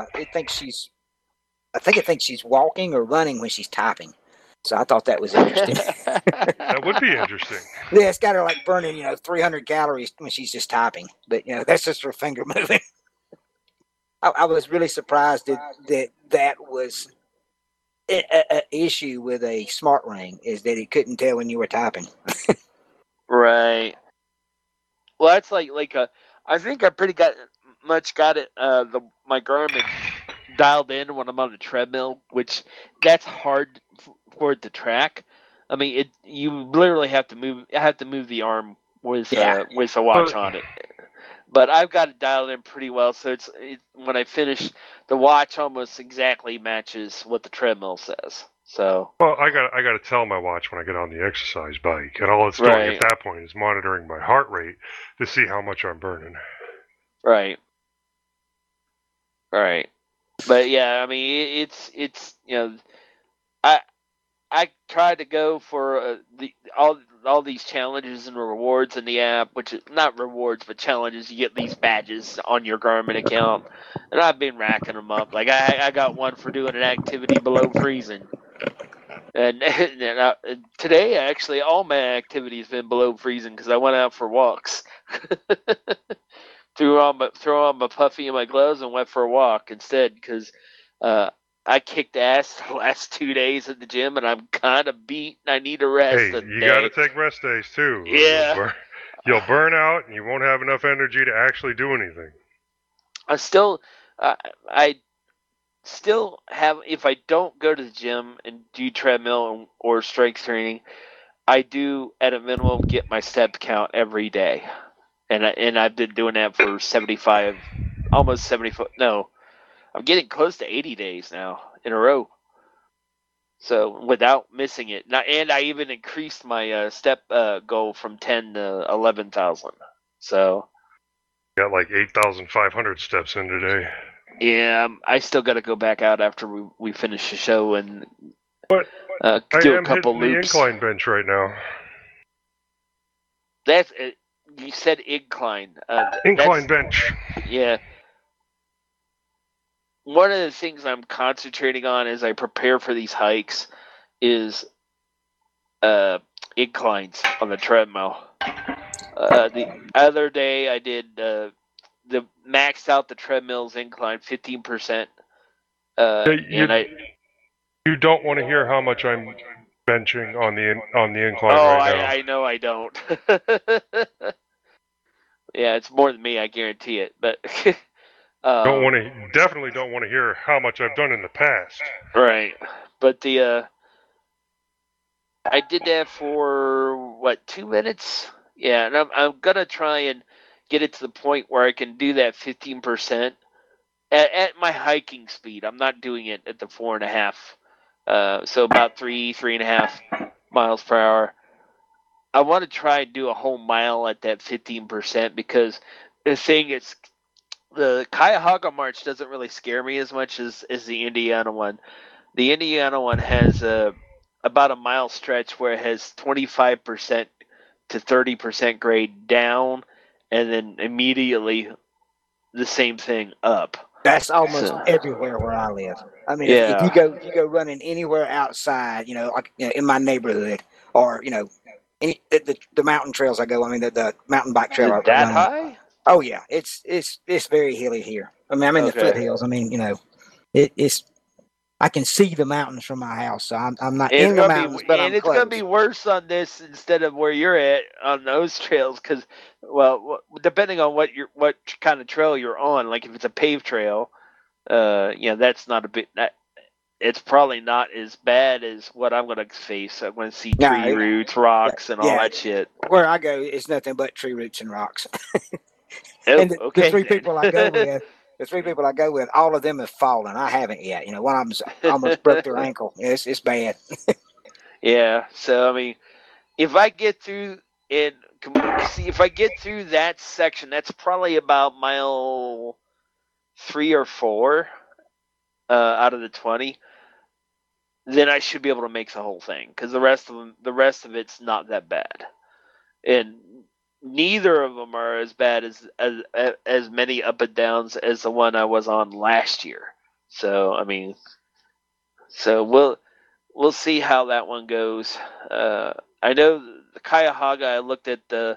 walking or running when she's typing. So I thought that was interesting. That would be interesting. Yeah, it's got her like burning, 300 calories when she's just typing. But, that's just her finger moving. I was really surprised that was a issue with a smart ring is that it couldn't tell when you were typing. Right. Well, that's like I think I pretty much got it. My Garmin dialed in when I'm on the treadmill, which that's hard for it to track. I mean, you literally have to move the arm with a watch on it. But I've got it dialed in pretty well, so it's when I finish, the watch almost exactly matches what the treadmill says. So Well, I got to tell my watch when I get on the exercise bike, and all it's doing Right. at that point is monitoring my heart rate to see how much I'm burning. Right. But yeah, I mean, it's I tried to go for all these challenges and rewards in the app, which is not rewards but challenges. You get these badges on your Garmin account, and I've been racking them up. Like I got one for doing an activity below freezing, and today actually all my activity has been below freezing because I went out for walks. threw on my puffy and my gloves and went for a walk instead because I kicked ass the last 2 days at the gym and I'm kind of beat and I need a rest. Hey, you got to take rest days too. Yeah. You'll burn out and you won't have enough energy to actually do anything. I still have, if I don't go to the gym and do treadmill or strength training, I do at a minimum get my step count every day. And I've been doing that for 75, almost 70 foot. No, I'm getting close to 80 days now in a row. So without missing it, and I even increased my step goal from 10 to 11,000. So got like 8,500 steps in today. Yeah, I still got to go back out after we finish the show and do a couple loops. The incline bench right now. That's you said incline. Incline bench. Yeah. One of the things I'm concentrating on as I prepare for these hikes is inclines on the treadmill. The other day I did the maxed out the treadmill's incline 15%. You don't want to hear how much I'm benching on the incline right now. I know I don't. Yeah, it's more than me, I guarantee it. But definitely don't want to hear how much I've done in the past. Right, but I did that for 2 minutes. Yeah, and I'm gonna try and get it to the point where I can do that 15% at my hiking speed. I'm not doing it at the 4.5, so about 3.5 miles per hour. I want to try and do a whole mile at that 15% because the thing is, the Cuyahoga March doesn't really scare me as much as the Indiana one. The Indiana one has about a mile stretch where it has 25% to 30% grade down, and then immediately the same thing up. That's almost everywhere where I live. I mean, if you go running anywhere outside, like in my neighborhood, or the mountain trails I go. I mean, the mountain bike trail. That high? Oh yeah, it's very hilly here. I mean, I'm in the foothills. I mean, it's. I can see the mountains from my house, so I'm not in the mountains, but I'm close. And it's going to be worse on this instead of where you're at on those trails, because, depending on what kind of trail you're on, like if it's a paved trail, that's not a bit. It's probably not as bad as what I'm going to face. I'm going to see tree roots, rocks, and all that shit. Where I go, it's nothing but tree roots and rocks. And the three people I go with, all of them have fallen. I haven't yet. One of them's almost broke their ankle. It's bad. Yeah. So I mean, if I get through that section, that's probably about mile 3 or 4 out of the 20. Then I should be able to make the whole thing, because the rest of it's not that bad, and neither of them are as bad as many up and downs as the one I was on last year. So I mean, we'll see how that one goes. I know the Cuyahoga. I looked at the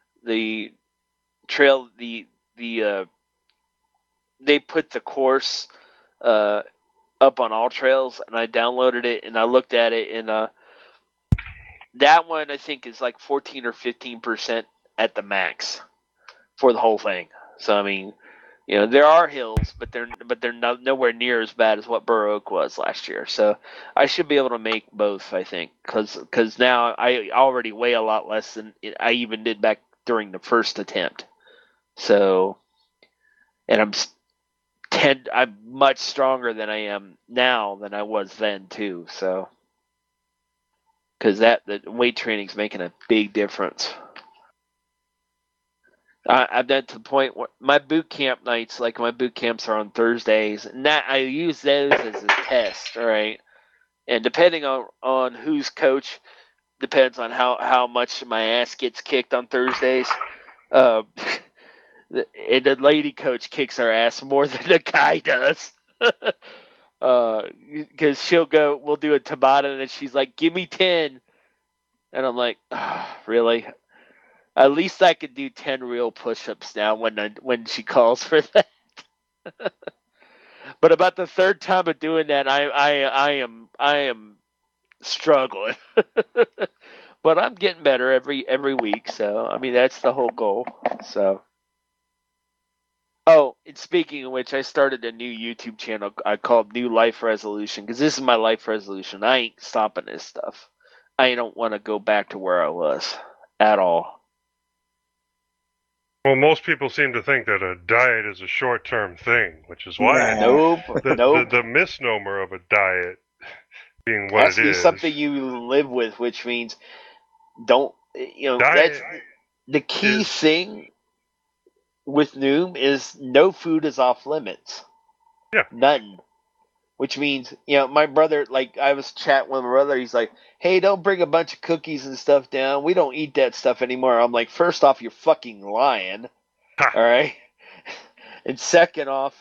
trail. They put the course up on All Trails, and I downloaded it and I looked at it, and that one I think is like 14 or 15% at the max for the whole thing. So I mean, you know, there are hills, but they're nowhere near as bad as what Burr Oak was last year. So I should be able to make both, I think, because now I already weigh a lot less than I even did back during the first attempt. So, and I'm much stronger than I am now than I was then too. So, because the weight training is making a big difference. I've done to the point where my boot camp nights, like my boot camps are on Thursdays, and that I use those as a test, all right? And depending on who's coach, depends on how much my ass gets kicked on Thursdays. And the lady coach kicks our ass more than the guy does. Because we'll do a Tabata, and she's like, give me 10. And I'm like, oh, really? At least I could do 10 real push-ups now when she calls for that. But about the third time of doing that, I am struggling. But I'm getting better every week, so I mean that's the whole goal. So, oh, and speaking of which, I started a new YouTube channel I called New Life Resolution, because this is my life resolution. I ain't stopping this stuff. I don't want to go back to where I was at all. Well, most people seem to think that a diet is a short-term thing, which is why Nope. the misnomer of a diet being what Has it to be is. something you live with, which means don't, Diet that's the key thing with Noom is no food is off limits. Yeah. None. Which means, my brother, like, I was chatting with my brother, he's like, hey, don't bring a bunch of cookies and stuff down. We don't eat that stuff anymore. I'm like, first off, you're fucking lying. All right? And second off,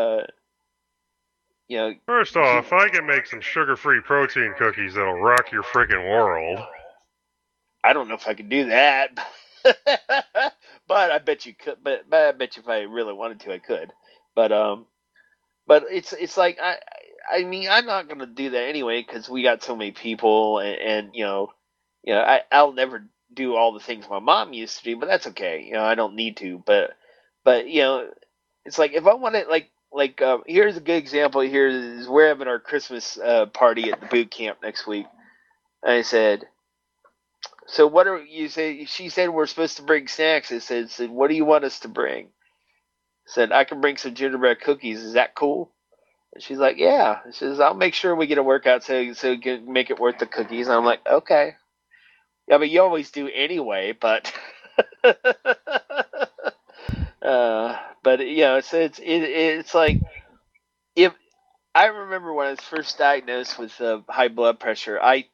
First off, I can make some sugar-free protein cookies that'll rock your freaking world. I don't know if I could do that. But I bet you could. But I bet you if I really wanted to, I could. But it's like I mean, I'm not gonna do that anyway because we got so many people, and I'll never do all the things my mom used to do, but that's okay. I don't need to. But it's like if I want to, like here's a good example. Here is we're having our Christmas party at the boot camp next week. And I said, so what are you say? She said we're supposed to bring snacks. I said, what do you want us to bring? I said, I can bring some gingerbread cookies. Is that cool? And she's like, yeah. She says, I'll make sure we get a workout so you can make it worth the cookies. And I'm like, okay. I mean, you always do anyway, but it's like if I remember when I was first diagnosed with high blood pressure, I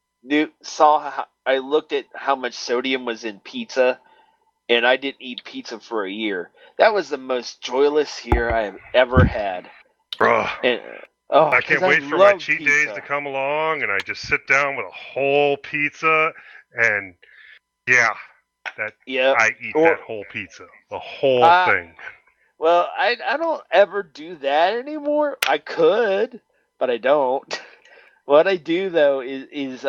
looked at how much sodium was in pizza, and I didn't eat pizza for a year. That was the most joyless year I have ever had. And, I can't wait for my cheat days to come along, and I just sit down with a whole pizza, and I eat that whole pizza, the whole thing. Well, I don't ever do that anymore. I could, but I don't. What I do though is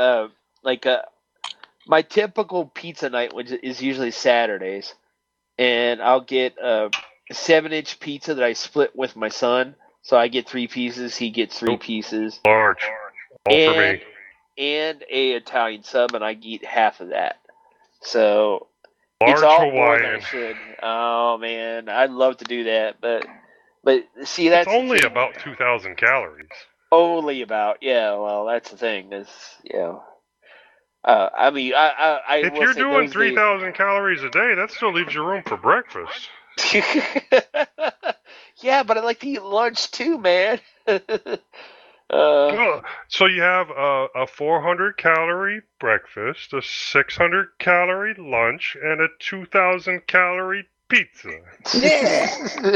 my typical pizza night, which is usually Saturdays, and I'll get a 7-inch pizza that I split with my son. So I get 3 pieces, he gets 3 pieces. Large. All for me. And a Italian sub, and I eat half of that. So large it's all Hawaiian. more than I should. Oh man, I'd love to do that, but see, that's it's only about 2,000 calories. Only about, yeah. Well, that's the thing. Is I mean, I if you're doing 3,000 calories a day, that still leaves you room for breakfast. Yeah, but I like to eat lunch too, man. So you have a 400-calorie breakfast, a 600-calorie lunch, and a 2,000-calorie pizza. Yeah.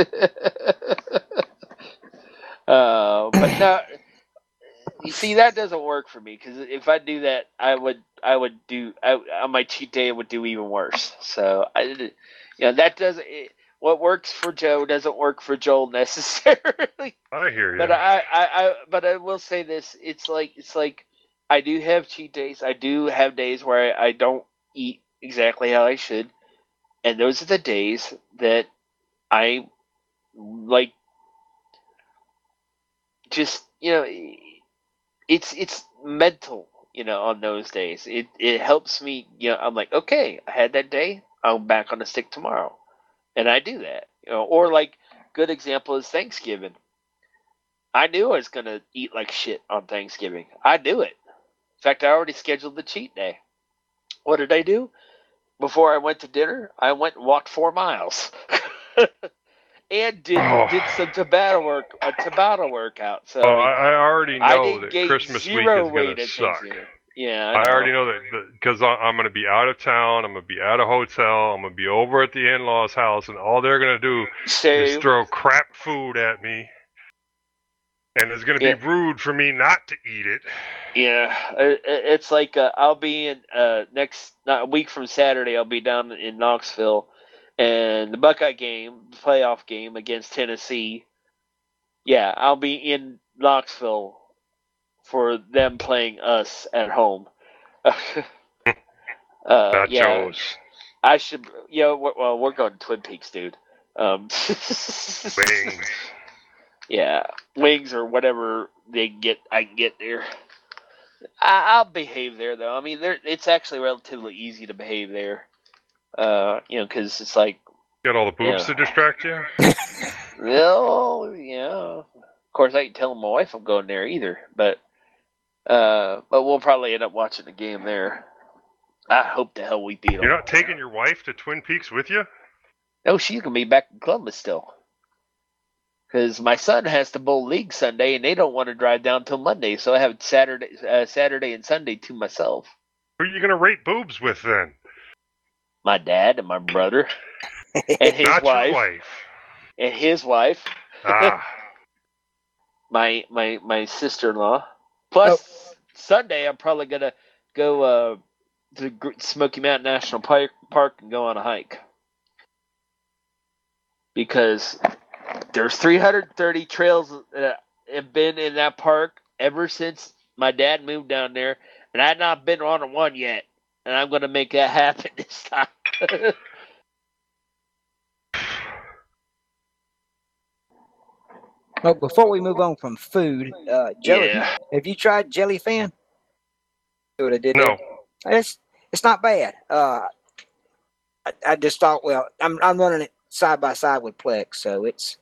But no, you see, that doesn't work for me because if I do that, I would on my cheat day it would do even worse. So that doesn't. what works for Joe doesn't work for Joel necessarily. I hear you. But I will say this: it's like I do have cheat days. I do have days where I don't eat exactly how I should, and those are the days that I like. Just it's mental. On those days, it helps me. I'm like, okay, I had that day. I'm back on the stick tomorrow, and I do that. Or like, good example is Thanksgiving. I knew I was gonna eat like shit on Thanksgiving. I knew it. In fact, I already scheduled the cheat day. What did I do? Before I went to dinner, I went and walked 4 miles. And did some Tabata workout. So I already know that gain Christmas week is zero going weight to at suck. Thanksgiving. Yeah, I already know that because I'm going to be out of town. I'm going to be at a hotel. I'm going to be over at the in-laws' house, and all they're going to do is throw crap food at me. And it's going to be rude for me not to eat it. Yeah, it's like I'll be in a week from Saturday. I'll be down in Knoxville, and the Buckeye game, the playoff game against Tennessee. Yeah, I'll be in Knoxville for them playing us at home. Nachos. I should. Well, we're going to Twin Peaks, dude. Wings. Yeah, wings or whatever I can get there. I'll behave there though. I mean, it's actually relatively easy to behave there. Because it's like Got all the boobs to distract you. Well, yeah. Of course, I ain't telling my wife I'm going there either. But we'll probably end up watching the game there. I hope the hell we beat them. You're not taking your wife to Twin Peaks with you? No, she's gonna be back in Columbus still. Because my son has the bowl league Sunday, and they don't want to drive down till Monday, so I have Saturday and Sunday to myself. Who are you gonna rate boobs with then? My dad and my brother, and his Not wife, your wife. and his wife. Ah. my sister-in-law. Plus Sunday, I'm probably gonna go to Smoky Mountain National Park and go on a hike. Because there's 330 trails that have been in that park ever since my dad moved down there, and I've not been on one yet. And I'm going to make that happen this time. Well, before we move on from food, Joe, have you tried Jellyfin? See what I did No. there? It's not bad. I just thought, well, I'm running it side by side with Plex, so it's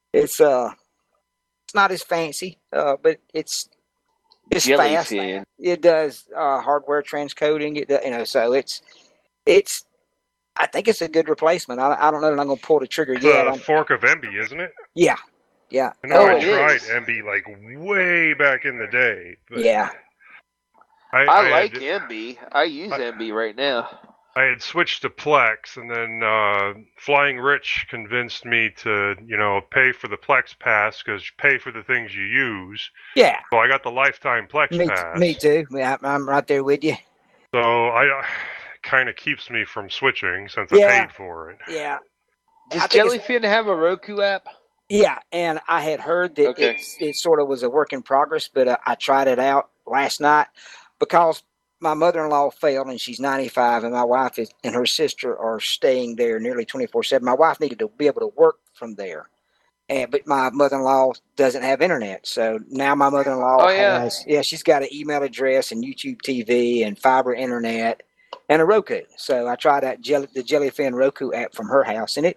not as fancy, but it's fast. It does hardware transcoding. So it's. I think it's a good replacement. I don't know that I'm going to pull the trigger yet. It's a fork of Emby, isn't it? Yeah. I know I tried Emby like way back in the day. But yeah. I like Emby. I use Emby right now. I had switched to Plex, and then Flying Rich convinced me to, pay for the Plex Pass because you pay for the things you use. Yeah. So I got the lifetime Plex Pass. Me too. I'm right there with you. So I kind of keeps me from switching since I paid for it. Yeah. Does Jellyfin have a Roku app? Yeah, and I had heard that it sort of was a work in progress, but I tried it out last night because my mother-in-law failed, and she's 95, and my wife and her sister are staying there nearly 24/7. My wife needed to be able to work from there, but my mother-in-law doesn't have internet, so now my mother-in-law has she's got an email address and YouTube TV and fiber internet and a Roku. So I tried out the Jellyfin Roku app from her house, and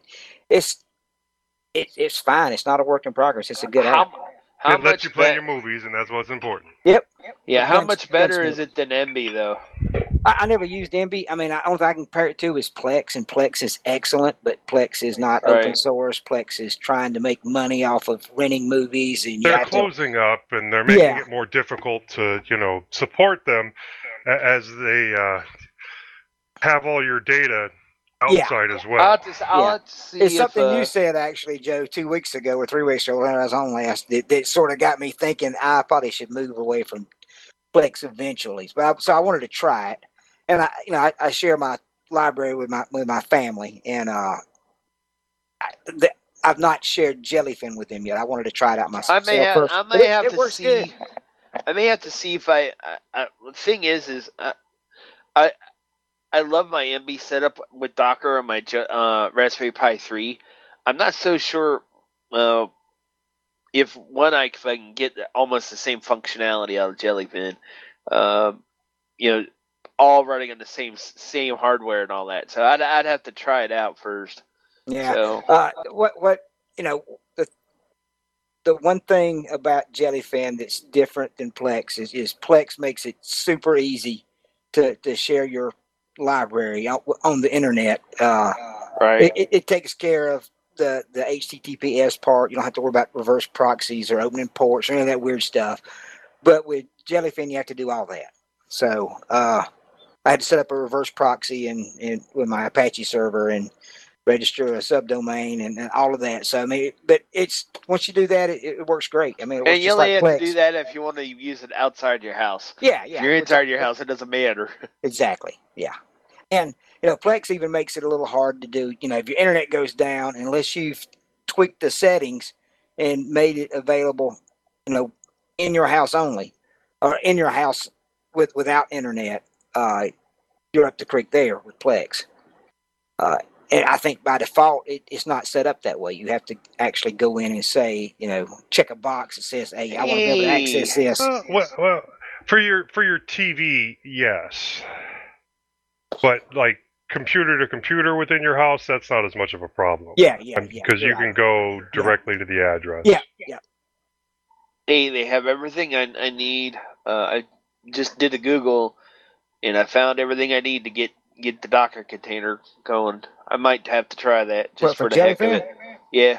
it's fine. It's not a work in progress. It's a good app. It lets you play your movies, and that's what's important. Yep. Yeah, how much better is it than Emby, though? I never used Emby. I mean, the only thing I can compare it to is Plex, and Plex is excellent, but Plex is not open source. Plex is trying to make money off of renting movies. And they're closing up, and they're making it more difficult to, support them as they have all your data outside as well. I'll have to see it's something you said, actually, Joe, 2 weeks ago or 3 weeks ago when I was on last that sort of got me thinking I probably should move away from Plex eventually. So I wanted to try it. And I share my library with my family, and I've not shared Jellyfin with him yet. I wanted to try it out myself. I may have, first. I But may have it to works see. good. I may have to see if the thing is I love my MB setup with Docker on my Raspberry Pi 3. I'm not so sure if I can get almost the same functionality out of Jellyfin. All running on the same hardware and all that. So I'd have to try it out first. Yeah. So, the one thing about Jellyfin that's different than Plex is Plex makes it super easy to share your library on the internet. right. It takes care of the HTTPS part. You don't have to worry about reverse proxies or opening ports or any of that weird stuff. But with Jellyfin, you have to do all that. So I had to set up a reverse proxy and with my Apache server and register a subdomain and all of that. So I mean, but it's once you do that, it works great. I mean, it works And you just only like have Plex. to do that if you want to use it outside your house. Yeah. If you're inside your house, it doesn't matter. Exactly. Yeah. And Plex even makes it a little hard to do. If your internet goes down, unless you've tweaked the settings and made it available, in your house only, or in your house without internet, you're up the creek there with Plex. And I think by default, it's not set up that way. You have to actually go in and say, check a box that says, "Hey, I want to be able to access this." Well, for your TV, yes, but like computer to computer within your house, that's not as much of a problem. Yeah. Because you can go directly to the address. Yeah. They have everything I need. I just did a Google, and I found everything I need to get the Docker container going. I might have to try that just for the heck of it. Yeah.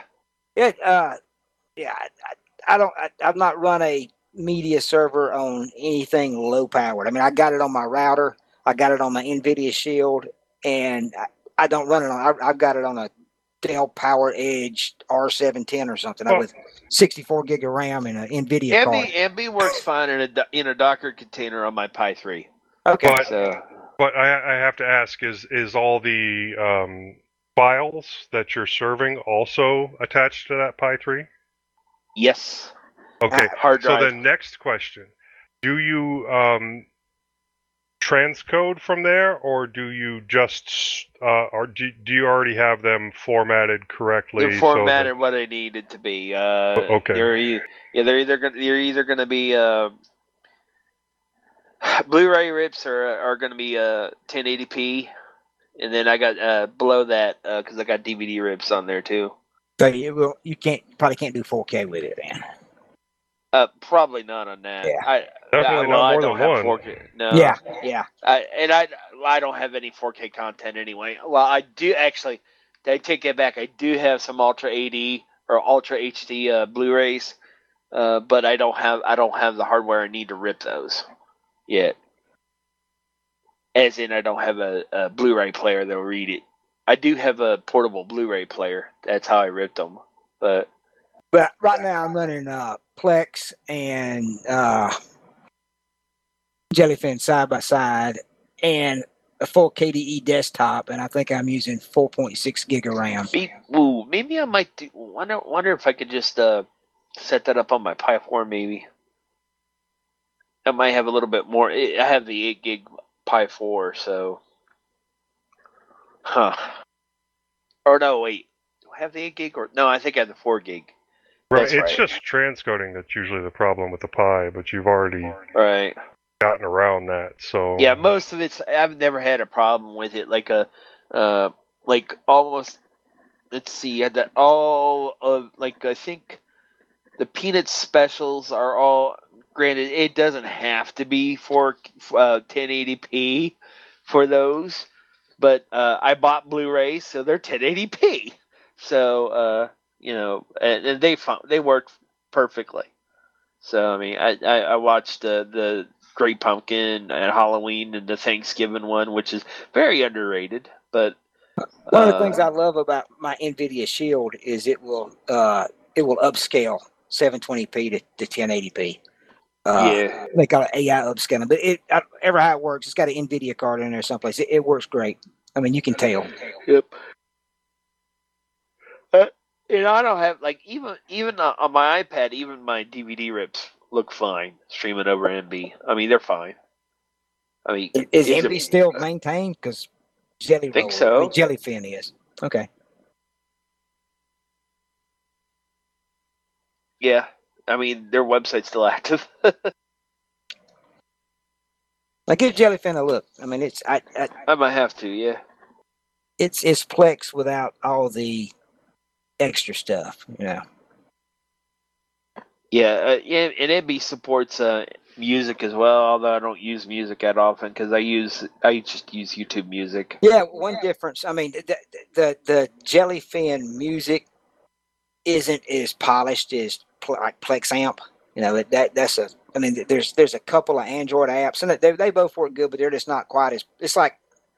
I've not run a media server on anything low powered. I mean, I got it on my router. I got it on my NVIDIA Shield, and I don't run it on. I've got it on a Dell PowerEdge R710 or something with 64 gig of RAM and an NVIDIA card. MB works fine in a Docker container on my Pi 3. Okay. But I have to ask: is all the files that you're serving also attached to that Pi 3? Yes. Okay. Hard drive. So the next question: do you transcode from there, or do you just, or do you already have them formatted correctly? They're formatted what I need it to be. Okay. They're either going to be Blu-ray rips are going to be 1080p, and then I got below that because I got DVD rips on there too. So you probably can't do 4K with it, man. Probably not on that. Yeah. Definitely not more than one. 4K. No. Yeah. I don't have any 4K content anyway. Well, I do actually. I take that back. I do have some Ultra AD or Ultra HD Blu-rays, but I don't have the hardware I need to rip those yet. As in, I don't have a Blu-ray player that'll read it. I do have a portable Blu-ray player. That's how I ripped them. But right now I'm running Plex and Jellyfin side by side, and a full KDE desktop, and I think I'm using 4.6 gig of RAM. Maybe I might do. Wonder if I could just set that up on my Pi 4. Maybe I might have a little bit more. I have the 8 gig Pi 4, so. Or no, wait. Do I have the 8 gig or no? I think I have the 4 gig. Right, it's just transcoding that's usually the problem with the Pi, but you've already gotten around that. So yeah, most of it's I've never had a problem with it. Like almost. Let's see, I had all of I think the Peanuts specials are all. Granted, it doesn't have to be for 1080p for those, but I bought Blu-rays, so they're 1080p. So and they work perfectly. So I mean, I watched the Great Pumpkin and Halloween and the Thanksgiving one, which is very underrated. But one of the things I love about my NVIDIA Shield is it will upscale 720p to 1080p. They call it AI upscaling, but ever how it works, it's got an NVIDIA card in there someplace. It works great. I mean, you can tell. Yep. You know, I don't have like even on my iPad, even my DVD rips look fine streaming over MB. I mean, they're fine. I mean, Is MB still maintained? Because Jelly Think Roll, so. I mean, Jellyfin is. Okay. Yeah, I mean, their website's still active. Like, give Jellyfin a look. I mean, I might have to. Yeah. it's Plex without all the extra stuff, you know. Yeah, and MB supports music as well. Although I don't use music that often because I just use YouTube Music. Yeah, one difference. I mean, the Jellyfin music isn't as polished as like Plex Amp. You know, that's a. I mean, there's a couple of Android apps, and they both work good, but they're just not quite as. It's like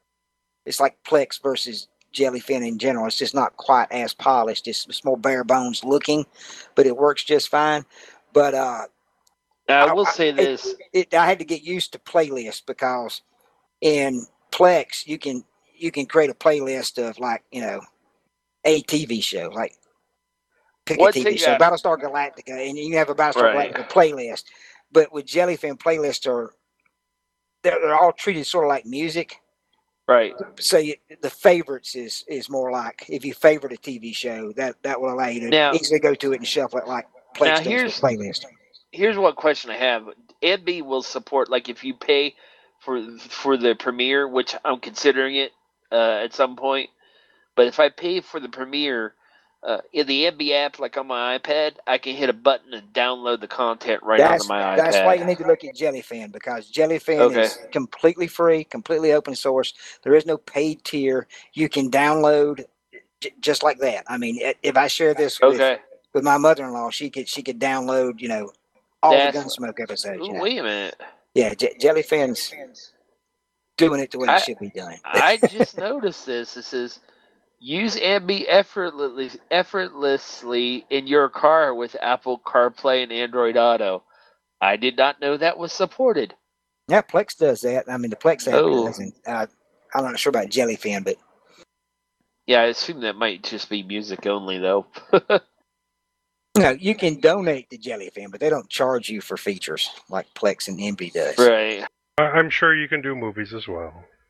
Plex versus Jellyfin in general. It's just not quite as polished. It's more bare bones looking, but it works just fine. But I will say this: I had to get used to playlists because in Plex you can create a playlist of, like, you know, a TV show, like pick a TV show, Battlestar Galactica, and you have a Battlestar Galactica playlist. But with Jellyfin, playlists they're all treated sort of like music. Right. So the favorites is more like, if you favorite a TV show, that will allow you to easily go to it and shuffle it like Plex does with playlist. Here's what question I have. MB will support, like, if you pay for the Premiere, which I'm considering it at some point. But if I pay for the Premiere in the MB app, like on my iPad, I can hit a button and download the content onto my iPad. That's why you need to look at Jellyfin, because Jellyfin is completely free, completely open source. There is no paid tier. You can download just like that. I mean, if I share this with my mother-in-law, she could download, you know, all the Gunsmoke episodes. You know? Wait a minute. Yeah, Jellyfin's doing it the way it should be done. I just noticed this. It says, use MB effortlessly in your car with Apple CarPlay and Android Auto. I did not know that was supported. Yeah, Plex does that. I mean, the Plex app doesn't. I'm not sure about Jellyfin, but yeah, I assume that might just be music only, though. You know, you can donate to Jellyfin, but they don't charge you for features like Plex and MB does. Right. I'm sure you can do movies as well.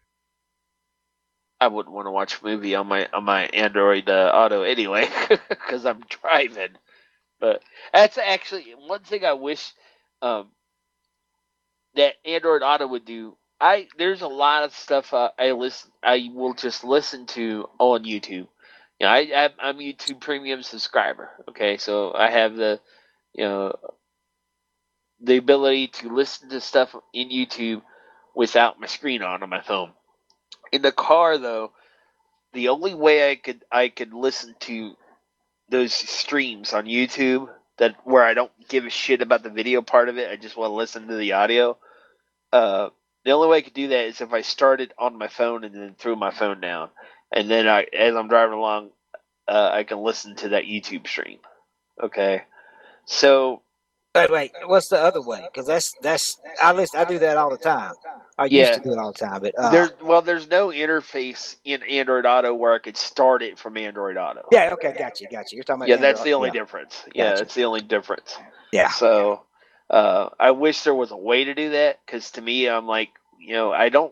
I wouldn't want to watch a movie on my Android Auto anyway, because I'm driving. But that's actually one thing I wish that Android Auto would do. There's a lot of stuff I will just listen to on YouTube. You know, I'm a YouTube Premium subscriber. Okay, so I have the ability to listen to stuff in YouTube without my screen on my phone. In the car, though, the only way I could listen to those streams on YouTube where I don't give a shit about the video part of it, I just want to listen to the audio. The only way I could do that is if I started on my phone and then threw my phone down, and then as I'm driving along, I can listen to that YouTube stream. Okay, so. Wait, what's the other way? Because I do that all the time. I used to do it all the time, but there's no interface in Android Auto where I could start it from Android Auto. Yeah, okay, got you. You're talking about that's the only difference. Yeah, that's the only difference. Yeah. So I wish there was a way to do that, because to me, I'm like, I don't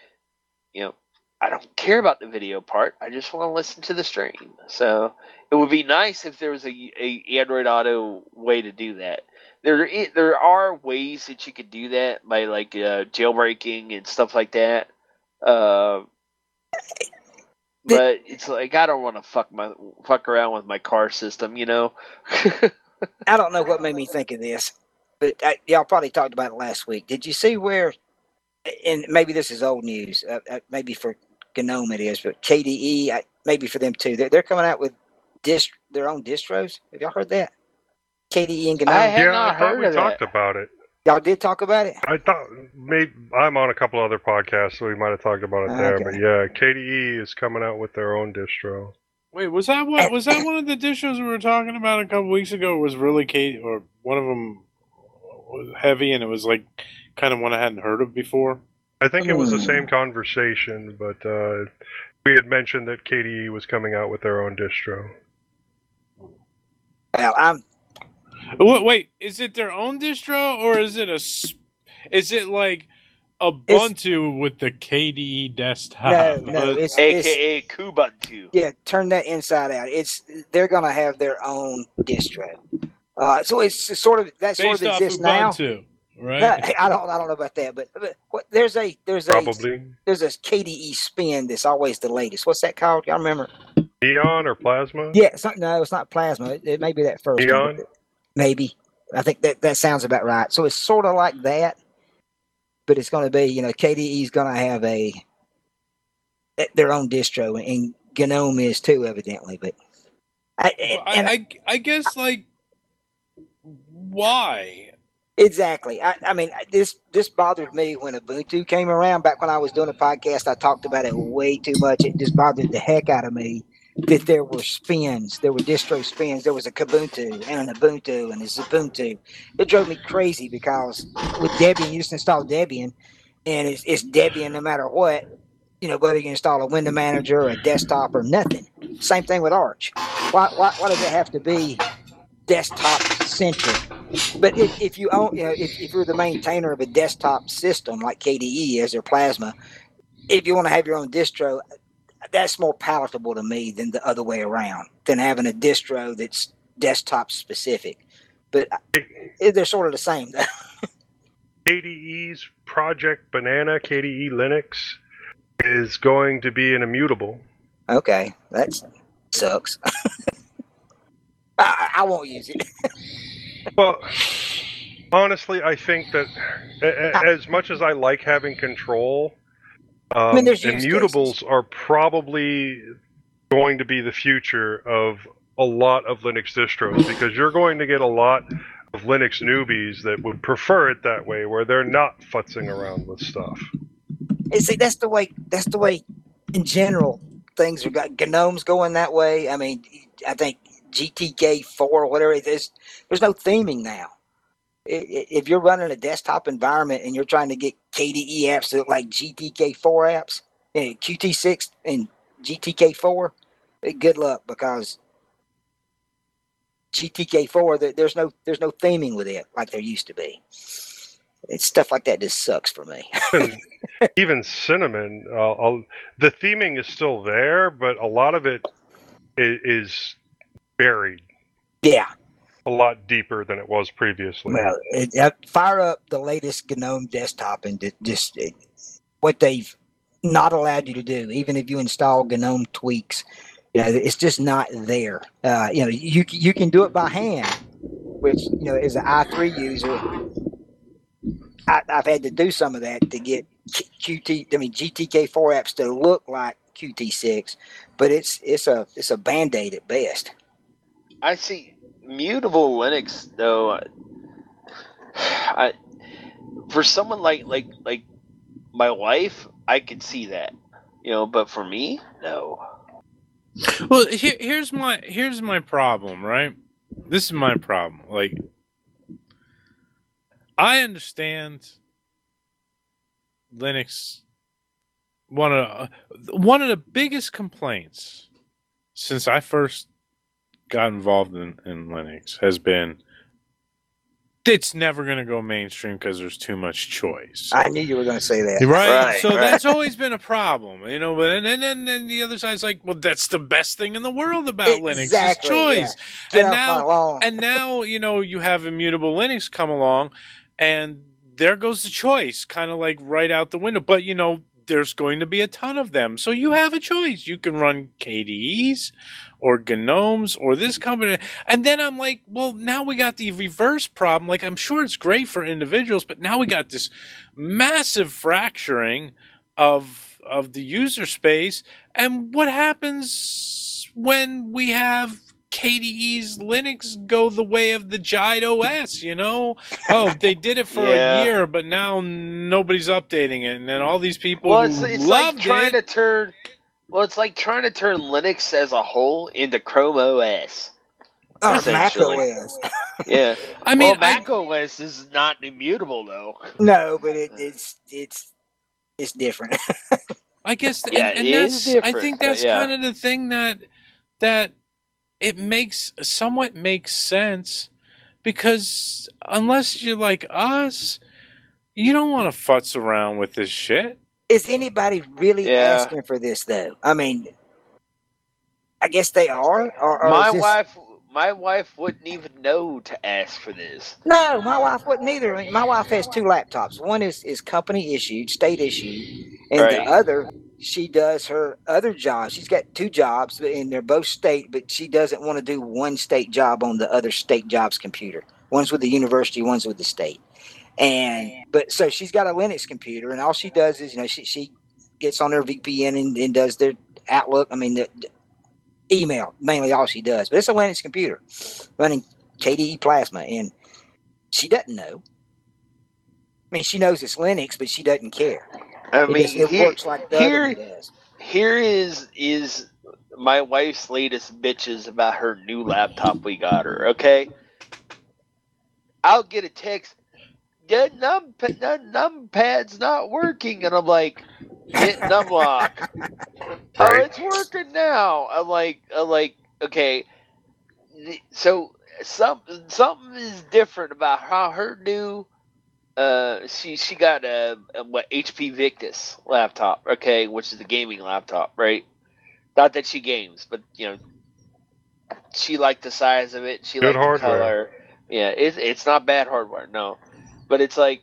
care about the video part. I just want to listen to the stream. So it would be nice if there was a Android Auto way to do that. There are ways that you could do that by like jailbreaking and stuff like that. But it's like I don't want to fuck around with my car system, I don't know what made me think of this, but y'all probably talked about it last week. Did you see where? And maybe this is old news. Maybe for GNOME it is, but KDE, maybe for them too. They're coming out with their own distros. Have y'all heard that? KDE and GNOME. I thought we talked about it. Y'all did talk about it? I thought maybe I'm on a couple other podcasts, so we might have talked about it there. Okay. But yeah, KDE is coming out with their own distro. Wait, was that one of the distros we were talking about a couple weeks ago? Was really or one of them was heavy, and it was like kind of one I hadn't heard of before? I think it was the same conversation, but we had mentioned that KDE was coming out with their own distro. Well, Wait, is it their own distro or is it is it like Ubuntu with the KDE desktop? no, it's AKA Kubuntu. yeah. Turn that inside out. They're gonna have their own distro. So it's sort of that sort of based off exists now. Ubuntu, right? I don't know about that, but what, there's a KDE spin that's always the latest. What's that called? Y'all remember? Neon or Plasma? Yeah, it's not Plasma. It may be that first Neon? one. Maybe. I think that sounds about right. So it's sort of like that, but it's going to be, KDE is going to have their own distro, and GNOME is too, evidently. But I guess, like, why? Exactly. I mean, this bothered me when Ubuntu came around. Back when I was doing a podcast, I talked about it way too much. It just bothered the heck out of me that there were spins. There were distro spins. There was a Kubuntu and an Ubuntu and a Ubuntu. It drove me crazy because with Debian, you just install Debian, and it's Debian no matter what. Whether you install a window manager or a desktop or nothing. Same thing with Arch. Why does it have to be desktop centric? But if you own, if you're the maintainer of a desktop system like KDE is or Plasma, if you want to have your own distro, that's more palatable to me than the other way around, than having a distro that's desktop specific. But they're sort of the same. KDE's Project Banana, KDE Linux, is going to be an immutable. Okay, that sucks. I won't use it. Well, honestly, I think that as much as I like having control, immutables are probably going to be the future of a lot of Linux distros, because you're going to get a lot of Linux newbies that would prefer it that way, where they're not futzing around with stuff. And see, that's the way in general things are got. GNOME's going that way. I mean, I think GTK4 or whatever it is, there's no theming now. If you're running a desktop environment and you're trying to get KDE apps that look like GTK4 apps, Qt6 and GTK4, good luck, because GTK4 there's no theming with it like there used to be. It's stuff like that just sucks for me. Even Cinnamon, the theming is still there, but a lot of it is buried. Yeah. A lot deeper than it was previously. Well, fire up the latest GNOME desktop and what they've not allowed you to do, even if you install GNOME tweaks, it's just not there. You can do it by hand, which, as an i3 user, I've had to do some of that to get GTK4 apps to look like Qt6, but it's a Band-Aid at best. I see. Mutable Linux, though, for someone like my wife, I could see that, but for me, no. Well, here's my problem, right? This is my problem. Like, I understand Linux. One of the biggest complaints since I first got involved in Linux has been it's never going to go mainstream because there's too much choice. I knew you were going to say that. Right? So that's always been a problem, but and then the other side's like, well, that's the best thing in the world about Linux is choice. Yeah. And now you have immutable Linux come along, and there goes the choice, kind of like right out the window. But there's going to be a ton of them, so you have a choice. You can run KDEs or GNOMEs or this company, and then I'm like, well, now we got the reverse problem. Like, I'm sure it's great for individuals, but now we got this massive fracturing of the user space. And what happens when we have KDE's Linux go the way of the Jide OS, Oh, they did it for a year, but now nobody's updating it, and then all these people it's like trying to turn Linux as a whole into Chrome OS. Oh, Mac OS. Yeah. I mean, Mac OS is not immutable, though. No, but it's different. I guess it is different. I think that's kind of the thing that it somewhat makes sense because unless you're like us, you don't want to futz around with this shit. Is anybody really asking for this though? I mean, I guess they are. Or my wife wouldn't even know to ask for this. No, my wife wouldn't either. I mean, my wife has 2 laptops. One is company issued, state issued, and the other, she does her other job. She's got 2 jobs, and they're both state, but she doesn't want to do one state job on the other state job's computer. One's with the university, one's with the state. But so she's got a Linux computer, and all she does is, she gets on her VPN and does their Outlook. I mean, the email, mainly all she does. But it's a Linux computer running KDE Plasma, and she doesn't know. I mean, she knows it's Linux, but she doesn't care. I mean, it works like the other does. Here is my wife's latest bitches about her new laptop we got her, okay? I'll get a text, the numpad's not working, and I'm like, hit numlock. Oh, it's working now. I'm like, okay. So something is different about how her new she got a HP Victus laptop, okay, which is a gaming laptop, right? Not that she games, but she liked the size of it. She liked the color. Yeah, it's not bad hardware, no, but it's like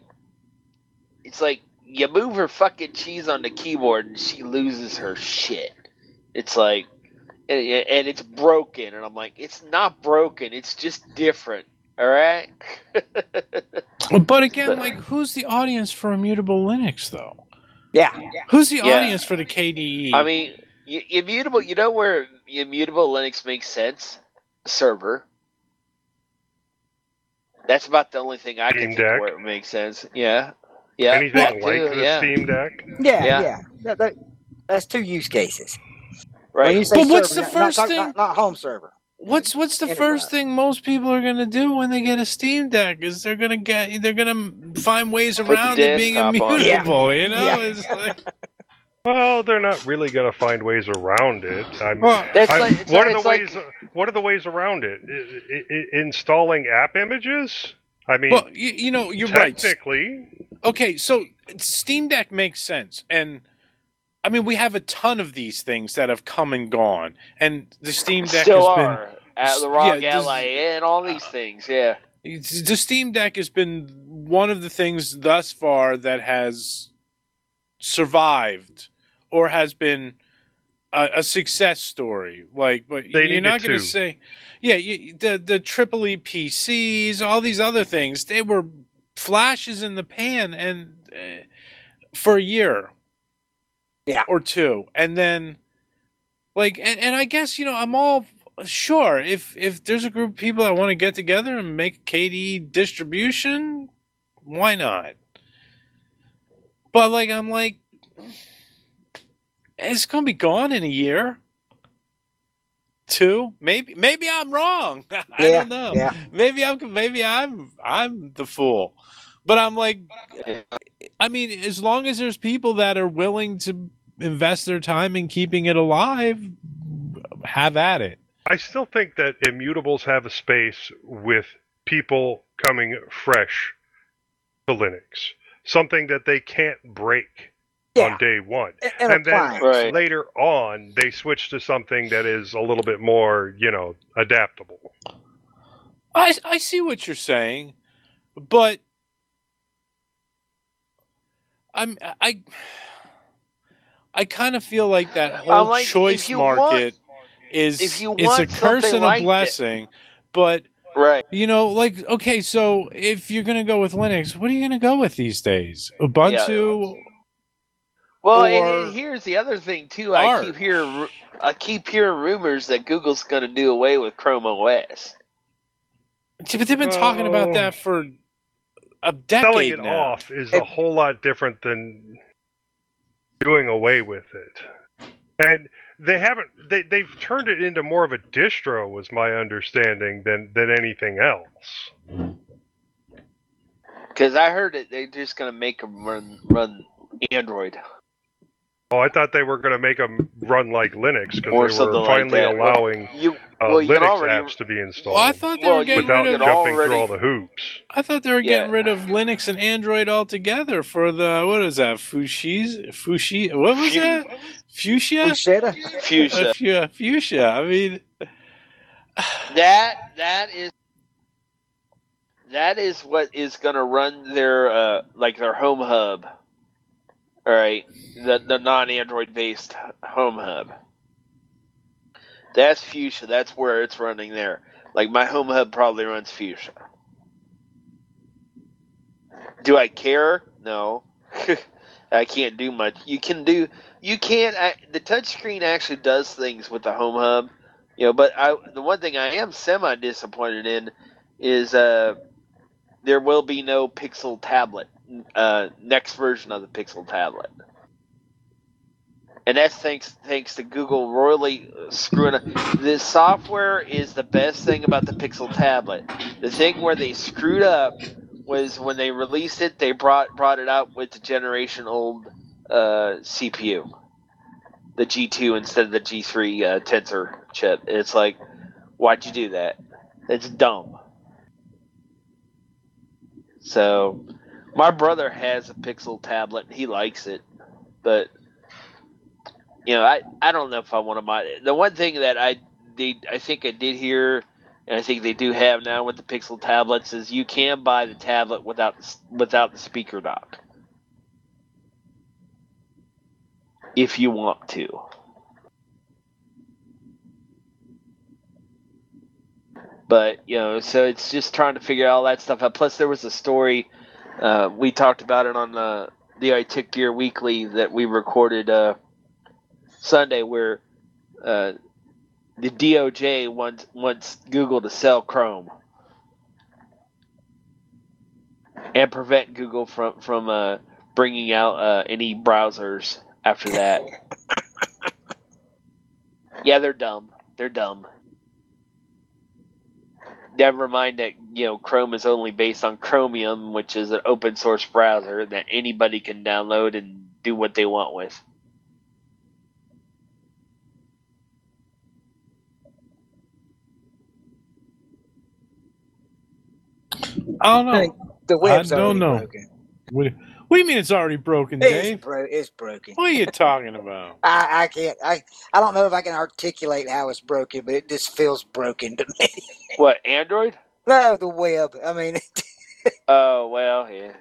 you move her fucking cheese on the keyboard and she loses her shit. It's like, and it's broken, and I'm like, it's not broken, it's just different. All right. But again, like, who's the audience for Immutable Linux, though? Yeah. Who's the audience for the KDE? I mean, Immutable. You know where Immutable Linux makes sense? Server. That's about the only thing I can think where it makes sense. Yeah. Yeah. Anything like the Steam Deck? Yeah. That's 2 use cases. Right. But server, what's the first thing? Not home server. What's the first thing most people are gonna do when they get a Steam Deck? Is they're gonna find ways around it being immutable. You know, it's like. Well, they're not really gonna find ways around it. What are the ways around it? Installing app images? I mean, well, you're technically. Right. Okay, so Steam Deck makes sense, and I mean, we have a ton of these things that have come and gone, and the Steam Deck has been the ROG Ally and all these things. Yeah, the Steam Deck has been one of the things thus far that has survived or has been a success story. Like, but you're not going to say, the Triple-E PCs, all these other things, they were flashes in the pan, and for a year. Yeah. Or 2. And then and I guess, I'm all sure if there's a group of people that want to get together and make a KDE distribution, why not? But I'm like, it's gonna be gone in a year. 2, maybe I'm wrong. I don't know. Yeah. Maybe I'm the fool. But I'm like, I mean, as long as there's people that are willing to invest their time in keeping it alive, have at it. I still think that Immutables have a space with people coming fresh to Linux. Something that they can't break on day one. And then later on, they switch to something that is a little bit more, adaptable. I see what you're saying, but I kind of feel like that whole choice market it's a curse and a blessing, but okay, so if you're gonna go with Linux, what are you gonna go with these days? Ubuntu? Yeah. Well, and here's the other thing too. I keep hearing rumors that Google's gonna do away with Chrome OS. But they've been talking about that for a decade now. Selling it off is a whole lot different than doing away with it. And they've turned it into more of a distro, was my understanding, than anything else. Because I heard that they're just going to make them run Android. Oh, I thought they were going to make them run like Linux because they were finally allowing Linux apps to be installed. Well, I thought they were getting without rid of jumping through all the hoops. I thought they were getting rid of Linux and Android altogether for the what is that? Fuchsia? What was that? Fuchsia? Fuchsia. I mean, that is what is going to run their their home hub. All right, the non-Android based home hub. That's Fuchsia. That's where it's running there. Like my home hub probably runs Fuchsia. Do I care? No. I can't do much. The touchscreen actually does things with the home hub, but the one thing I am semi disappointed in is there will be no Pixel tablet. Next version of the Pixel tablet, and that's thanks to Google royally screwing up. The software is the best thing about the Pixel tablet. The thing where they screwed up was when they released it. They brought it out with the generation old CPU, the G2 instead of the G3 Tensor chip. It's like, why'd you do that? It's dumb. So. My brother has a Pixel tablet. He likes it, but I don't know if I want to buy it. The one thing that I think I did hear, and I think they do have now with the Pixel tablets, is you can buy the tablet without the speaker dock if you want to. But so it's just trying to figure all that stuff out. Plus, there was a story. We talked about it on the iTech Gear Weekly that we recorded Sunday, where the DOJ wants Google to sell Chrome and prevent Google from bringing out any browsers after that. Yeah, they're dumb. They're dumb. Never mind that Chrome is only based on Chromium, which is an open source browser that anybody can download and do what they want with. I don't know. The web's I don't know. Broken. What do you mean it's already broken, Dave? It's broken. What are you talking about? I can't. I don't know if I can articulate how it's broken, but it just feels broken to me. What, Android? No, the web. I mean. Oh well, yeah.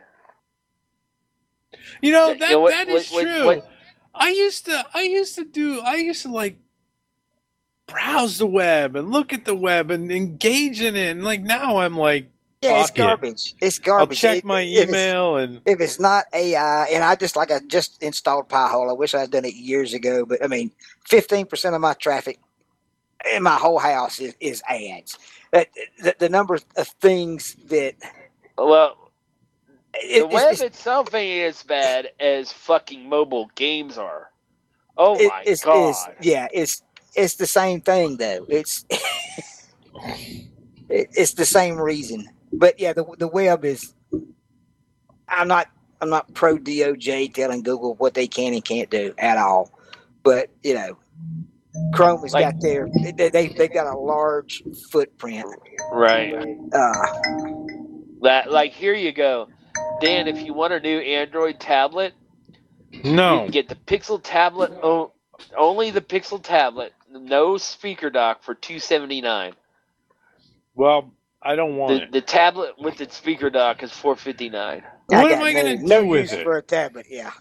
That is true. I used to like browse the web and look at the web and engage in it, and like now I'm like. Yeah, it's garbage. It's garbage. I'll check my email if it's not AI, and I just installed Pi-hole. I wish I'd done it years ago, but I mean, 15% of my traffic in my whole house is ads. The number of things that the web itself ain't as bad as fucking mobile games are. Oh my god! It's the same thing though. It's it's the same reason. But yeah, the web is. I'm not pro DOJ telling Google what they can and can't do at all. But Chrome has got they've got a large footprint. Right. Here you go, Dan. If you want a new Android tablet, you can get the Pixel tablet. Only the Pixel tablet, no speaker dock for $279. Well. I don't want it. The tablet with its speaker dock is $459. What am I going to do with it? For a tablet, yeah.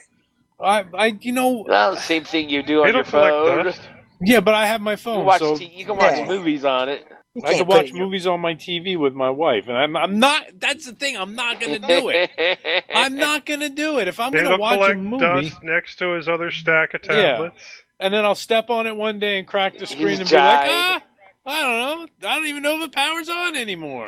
Well, same thing you do on your phone. Yeah, but I have my phone. You can watch movies on it. I can watch movies on my TV with my wife, and I'm not. That's the thing. I'm not going to do it. I'm not going to do it. If I'm going to watch a movie, dust next to his other stack of tablets, and then I'll step on it one day and crack the screen and be like, I don't know. I don't even know if the power's on anymore.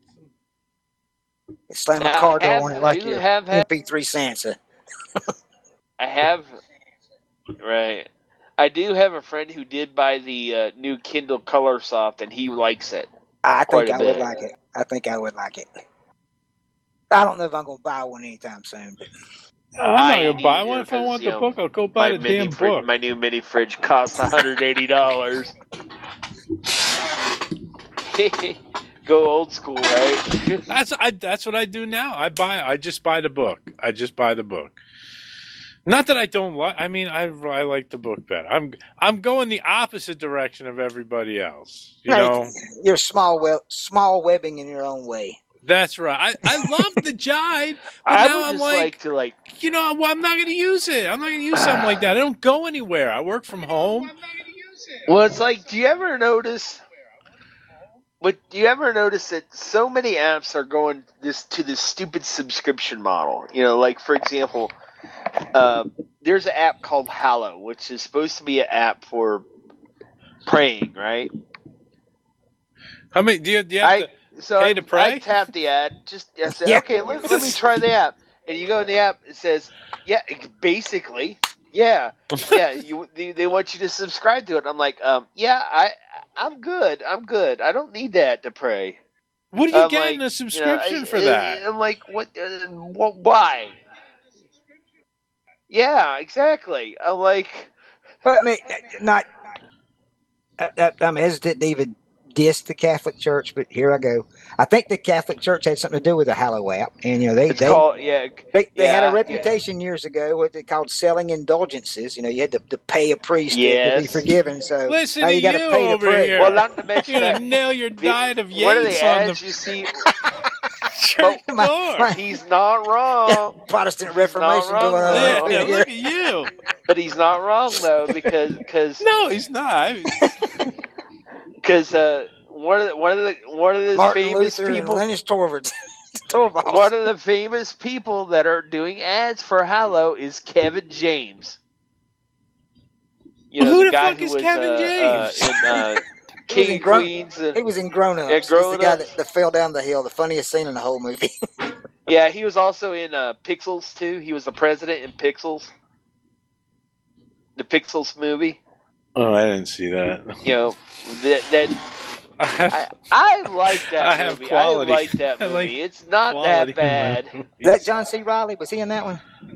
Slam a car door on it like your MP3 Sansa. I have. Right. I do have a friend who did buy the new Kindle Colorsoft, and he likes it. I think I would like it. I don't know if I'm going to buy one anytime soon. But I'm not gonna buy one. If I want the book, I'll go buy the damn book. My new mini fridge costs $180. Go old school, right? That's what I do now. I just buy the book. Not that I don't like. I mean, I like the book better. I'm going the opposite direction of everybody else. You know, you're small webbing in your own way. That's right. I love the jive, but I now would I'm just like to you know, well, I'm not going to use it. I'm not going to use something like that. I don't go anywhere. I work from home. Well, it's like, do you ever notice that so many apps are going to this stupid subscription model? You know, like for example, there's an app called Hallow, which is supposed to be an app for praying, right? How many do you have to pay to pray? I tapped the ad. I said, okay, let me try the app. And you go in the app, it says, basically, they want you to subscribe to it. I'm like, I'm good. I don't need that to pray. What are you getting a subscription for that? I'm like, what? Why? Yeah, exactly. I'm like, but I mean, I'm hesitant to even diss the Catholic Church, but here I go. I think the Catholic Church had something to do with the Hallow app, and they had a reputation years ago what they called selling indulgences. You know, you had to pay a priest to be forgiven. So listen now to you got to pay to over pray. here. Well, not to mention you're gonna nail your diet of Yates what are the on ads the you see? church door. He's not wrong. Protestant Reformation going on. Yeah, look at you. But he's not wrong though, because no, he's not. Because one of the Martin famous Luther people, and Linus Torvalds. one of the famous people that are doing ads for Hallow is Kevin James. You know, who the guy fuck who is was Kevin James? in King of Queens. He was in Grown Ups. Yeah, He's the guy that fell down the hill. The funniest scene in the whole movie. Yeah, he was also in Pixels too. He was the president in Pixels, the Pixels movie. Oh, I didn't see that. You know I like that movie. Quality. I like that movie. It's not that bad. That John C. Reilly, was he in that one?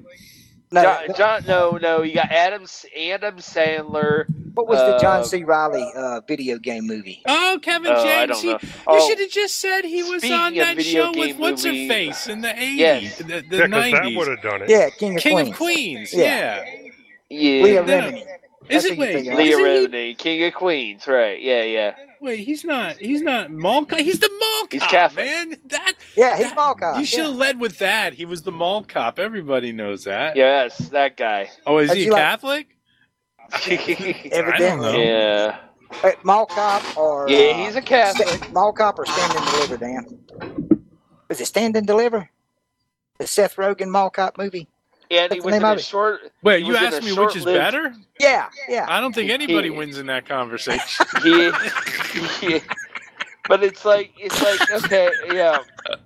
No. You got Adam Sandler. What was the John C. Reilly video game movie? Oh, Kevin James. I don't know. You should have just said he was on that show with what's her face in the 80s, yes. the 90s. That would have done it. Yeah, King of Queens. Yeah. Leah Remini. Is it wait? Leah Remini, King of Queens, right? Yeah. Wait, he's not mall cop. He's the mall cop. He's Catholic, man. He's mall cop. You should have led with that. He was the mall cop. Everybody knows that. Yes, that guy. Oh, is he Catholic? Evidently. Yeah. Mall cop or he's a Catholic. Mall cop or Stand and Deliver, Dan? Was it Stand and Deliver? The Seth Rogen mall cop movie. Yeah, and he was in a short. Wait, you asked me which is better? Yeah. I don't think anybody wins in that conversation. But it's like okay, yeah.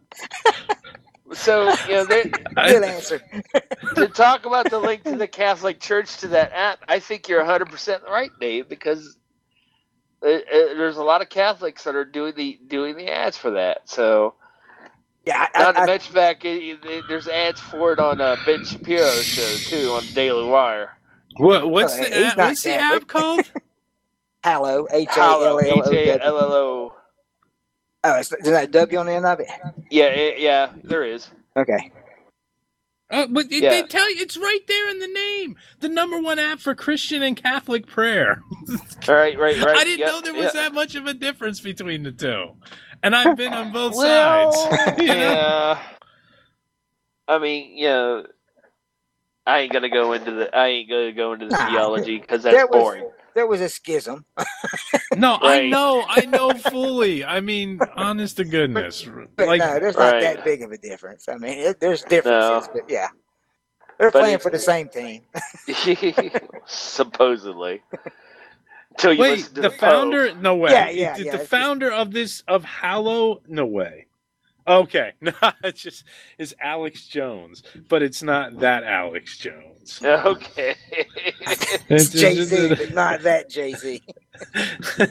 So good answer. To talk about the link to the Catholic Church to that app, I think you're 100% right, Dave, because there's a lot of Catholics that are doing the ads for that. So. Yeah, not to mention back, there's ads for it on Ben Shapiro's show too on Daily Wire. What's the app called? Hallow, Hallow. Oh, is that a W on the end of it? Yeah, there is. Okay. But they tell you it's right there in the name. The #1 app for Christian and Catholic prayer. Right. I didn't know there was that much of a difference between the two. And I've been on both sides. Yeah. I mean, I ain't gonna go into the theology because that's boring. There was a schism. No, right. I know fully. I mean, honest to goodness. But no, there's not that big of a difference. I mean, there's differences, but yeah. They're playing for the same team. Supposedly. Wait, the founder? No way. Yeah. The founder of Hallow? No way. Okay, no, it's Alex Jones, but it's not that Alex Jones. Okay, it's Jay-Z, but not that Jay-Z.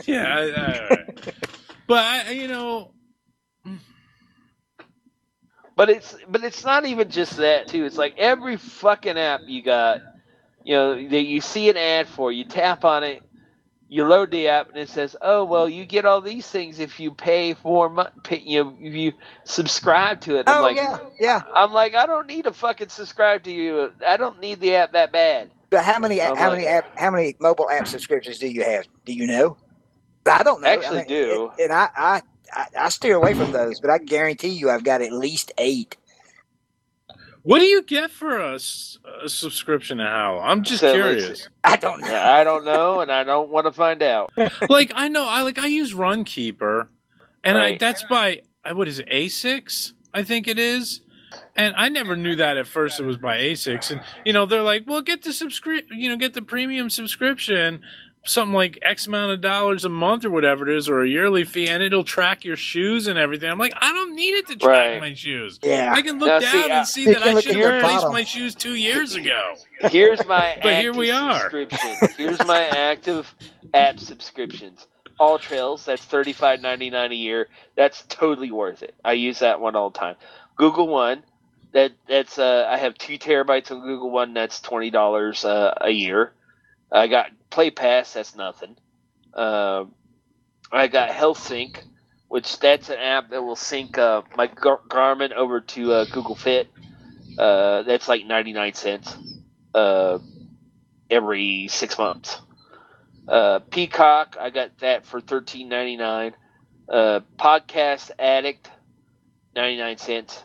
Yeah, but But it's not even just that too. It's like every fucking app you got, that you see an ad for, you tap on it, you load the app, and it says, "Oh well, you get all these things if you pay for if you subscribe to it." I'm yeah. I'm like, I don't need to fucking subscribe to you. I don't need the app that bad. But how many mobile app subscriptions do you have? Do you know? I don't know. I actually do. And I steer away from those, but I guarantee you I've got at least 8. What do you get for a subscription to Howl? I'm just curious. I don't know. I don't know, and I don't want to find out. I know. I use Runkeeper, and right. That's by what is it, A6? I think it is. And I never knew that at first. It was by A6, and they're like, "Well, get the get the premium subscription." Something like X amount of dollars a month or whatever it is, or a yearly fee, and it'll track your shoes and everything. I'm like, I don't need it to track my shoes. Yeah. I can look down and see that I should have replaced my shoes 2 years ago. Here's my but here we are. Here's my active app subscriptions. All Trails, that's $35.99 a year. That's totally worth it. I use that one all the time. Google One, that's I have 2 terabytes of Google One. That's $20 a year. I got Play Pass, that's nothing. I got Health Sync, which that's an app that will sync my Garmin over to Google Fit. That's like 99 cents every 6 months. Peacock, I got that for $13.99. Podcast Addict, 99 cents.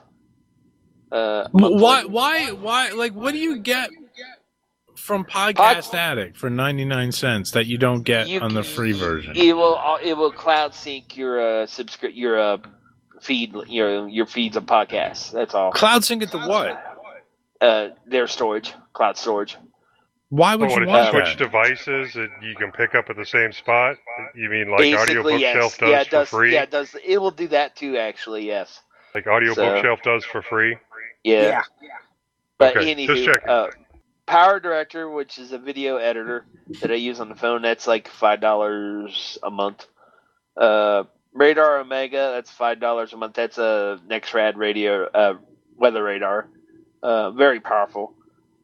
Why? Like, what do you get from Podcast Addict for 99 cents that you don't get on the free version? It will cloud sync your feed, your feeds of podcasts. That's all. Cloud sync it to what? Their storage, cloud storage. Why would you want switch devices that you can pick up at the same spot? You mean like Audio Bookshelf does for free? Yeah, it does. It will do that too, actually. Yes. Like Audio Bookshelf does for free. Yeah. But okay, anywho, Power Director, which is a video editor that I use on the phone, that's like $5 a month. Radar Omega, that's $5 a month. That's a Nexrad radio weather radar. Very powerful.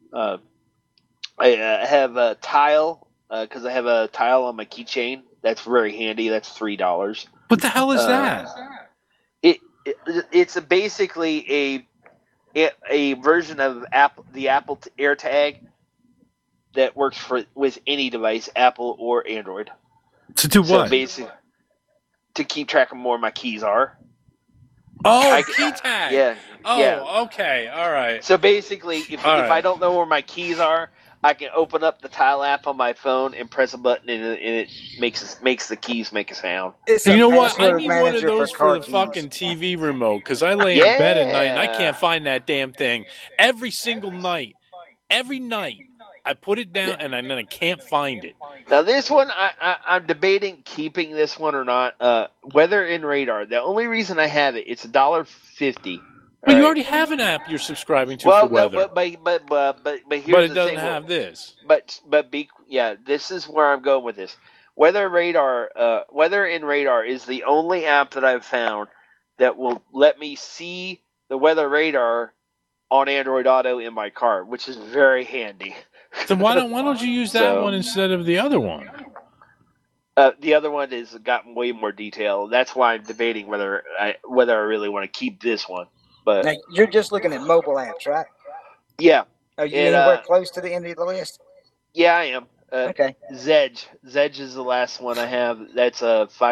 I have a Tile because I have a Tile on my keychain. That's very handy. That's $3. What the hell is that? It's basically a version of the Apple AirTag that works with any device, Apple or Android. To do what? So basically, to keep track of where my keys are. Oh, key tag. Yeah. Oh, yeah. Okay. All right. So basically, if I don't know where my keys are, I can open up the Tile app on my phone and press a button, and it makes the keys make a sound. You know what? I need one of those for the fucking TV remote because I lay in bed at night and I can't find that damn thing. Every single night, I put it down and then I can't find it. Now this one, I'm debating keeping this one or not. Weather and Radar. The only reason I have it's $1.50. But you already have an app you're subscribing to for weather. But here's but it doesn't have this. This is where I'm going with this. Weather and Radar is the only app that I've found that will let me see the weather radar on Android Auto in my car, which is very handy. Then why don't you use that one instead of the other one? The other one has got way more detail. That's why I'm debating whether I really want to keep this one. But now, you're just looking at mobile apps, right? Yeah. Are you anywhere close to the end of the list? Yeah, I am. Okay. Zedge is the last one I have. That's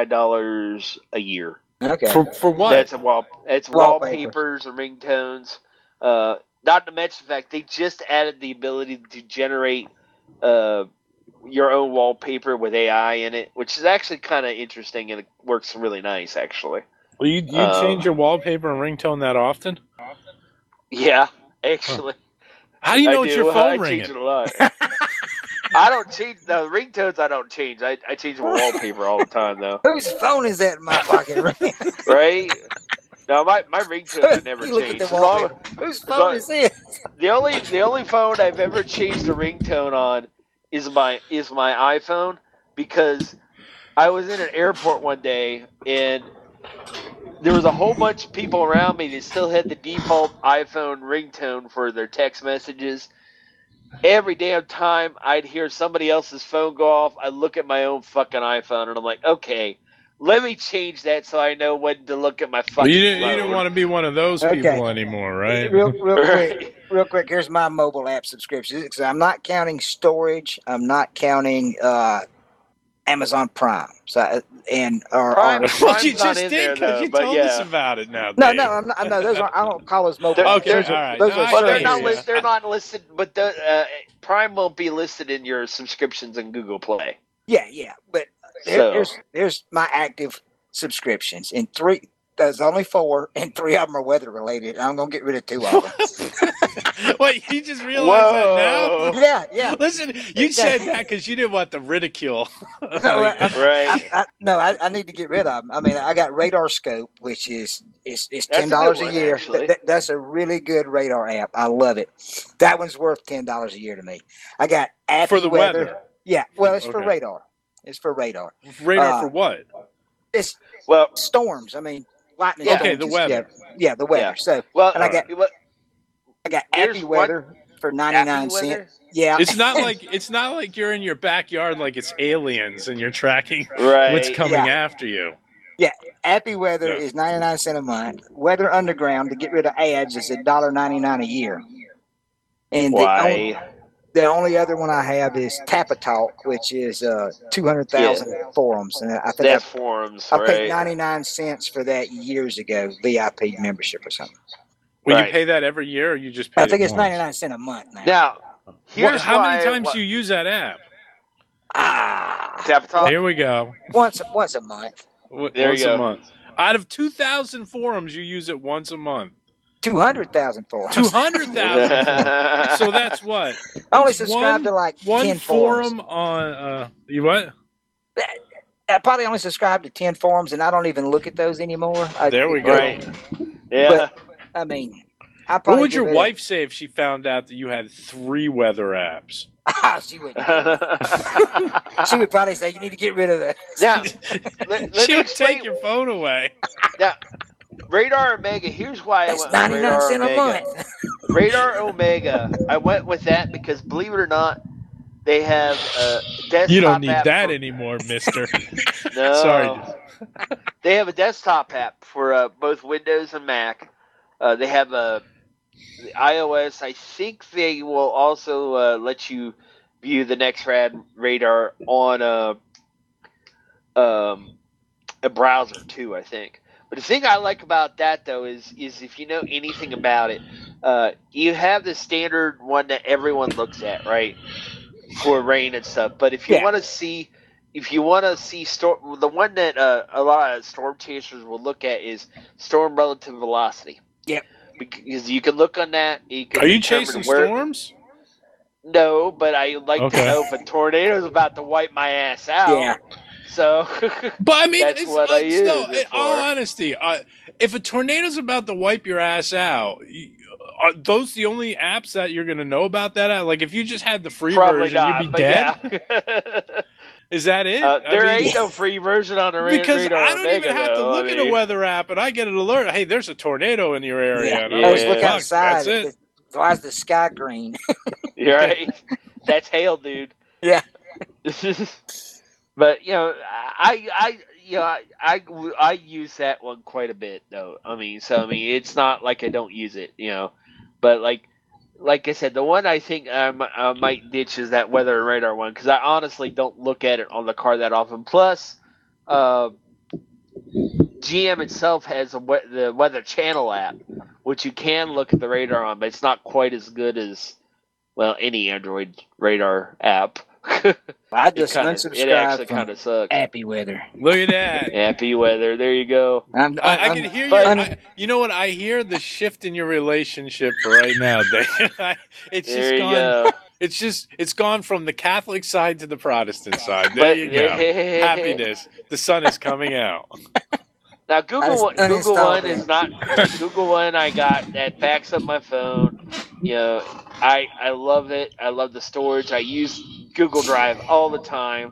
$5 a year. Okay. For what? That's wallpapers and ringtones. Not to mention the fact they just added the ability to generate your own wallpaper with AI in it, which is actually kind of interesting and it works really nice, actually. Well, you change your wallpaper and ringtone that often? Yeah, actually. How do you know it's your phone ringing? I change it a lot. I don't change the ringtones. I don't change. I change my wallpaper all the time, though. Whose phone is that in my pocket? Right? No, my ringtones never change. Whose phone is this? The only phone I've ever changed a ringtone on is my iPhone, because I was in an airport one day and there was a whole bunch of people around me that still had the default iPhone ringtone for their text messages. Every damn time I'd hear somebody else's phone go off, I look at my own fucking iPhone and I'm like, okay, let me change that so I know when to look at my fucking phone. You didn't want to be one of those people anymore, right? Real quick, here's my mobile app subscriptions. So I'm not counting storage. I'm not counting Amazon Prime. So Prime well, you just did because you told us about it now. No, I'm not. No, those I don't call those mobile. Okay, all right. They're not listed, but Prime won't be listed in your subscriptions in Google Play. Yeah, but here's my active subscriptions. And there's only 4, and 3 of them are weather related. I'm gonna get rid of 2 of them. Wait, you just realized that now? Yeah. Listen, you said that because you didn't want the ridicule. I need to get rid of them. I mean, I got Radar Scope, which is $10 a year. That's a really good radar app. I love it. That one's worth $10 a year to me. I got Appy for the weather. Yeah, well, it's for radar. It's for radar. Radar for what? It's storms. I mean, lightning. Okay, the weather. Yeah, the weather. Yeah. So, and I got Appy Weather for 99 cents. Yeah, it's not like you're in your backyard like it's aliens and you're tracking what's coming after you. Yeah, Appy Weather is 99 cents a month. Weather Underground, to get rid of ads, is $1.99 a year. And the only other one I have is Tapatalk, which is 200,000 forums, and I think forums. I paid 99 cents for that years ago, VIP membership or something. Will you pay that every year, or you just pay? I think it's 99 cents a month now. Now, here's how many times do you use that app? Tapatalk. Here we go. Once a month. Once a month. Out of 2,000 forums, you use it once a month. 200,000 forums. 200,000. So that's what? I only subscribe to like 10 forum on you what? I probably only subscribe to 10 forums, and I don't even look at those anymore. There we go. Right. Yeah. But, I mean, what would your wife say if she found out that you had 3 weather apps? She would. She would probably say, "You need to get rid of that." Now, she would take your phone away. Now, Radar Omega. Here's why I went with 99 cents a month. Radar Omega. I went with that because, believe it or not, they have a desktop. You don't need that anymore, Mister. No. Sorry. They have a desktop app for both Windows and Mac. They have the iOS. I think they will also let you view the NextRad radar on a browser too, I think. But the thing I like about that though is if you know anything about it, you have the standard one that everyone looks at, right, for rain and stuff. But if you want to see, storm, the one that a lot of storm chasers will look at is storm relative velocity. Yep. Because you can look on that. Are you chasing storms? No, but I like to know if a tornado is about to wipe my ass out. Yeah. So, but I mean, that's what I use in all honesty, if a tornado's about to wipe your ass out, are those the only apps that you're going to know about that? Like, if you just had the free version, you'd be dead. Yeah. Is that it? There ain't no free version on the radar. Because I don't even have to look at a weather app, and I get an alert. Hey, there's a tornado in your area. Yeah. And I always look outside. That's it. Why is the sky green? You're right. That's hail, dude. Yeah. But I use that one quite a bit, though. I mean, it's not like I don't use it, But like I said, the one I think I might ditch is that weather and radar one because I honestly don't look at it on the car that often. Plus, GM itself has the Weather Channel app, which you can look at the radar on, but it's not quite as good as any Android radar app. I just unsubscribed. It actually kind of sucks. Appy Weather. Look at that. Appy Weather. There you go. I can hear you. You know what? I hear the shift in your relationship right now, Dan. It's just gone. Go. It's gone from the Catholic side to the Protestant side. There you go. Happiness. The sun is coming out. Now Google One is not Google One. I got that backs up my phone. I love it. I love the storage. I use Google Drive all the time,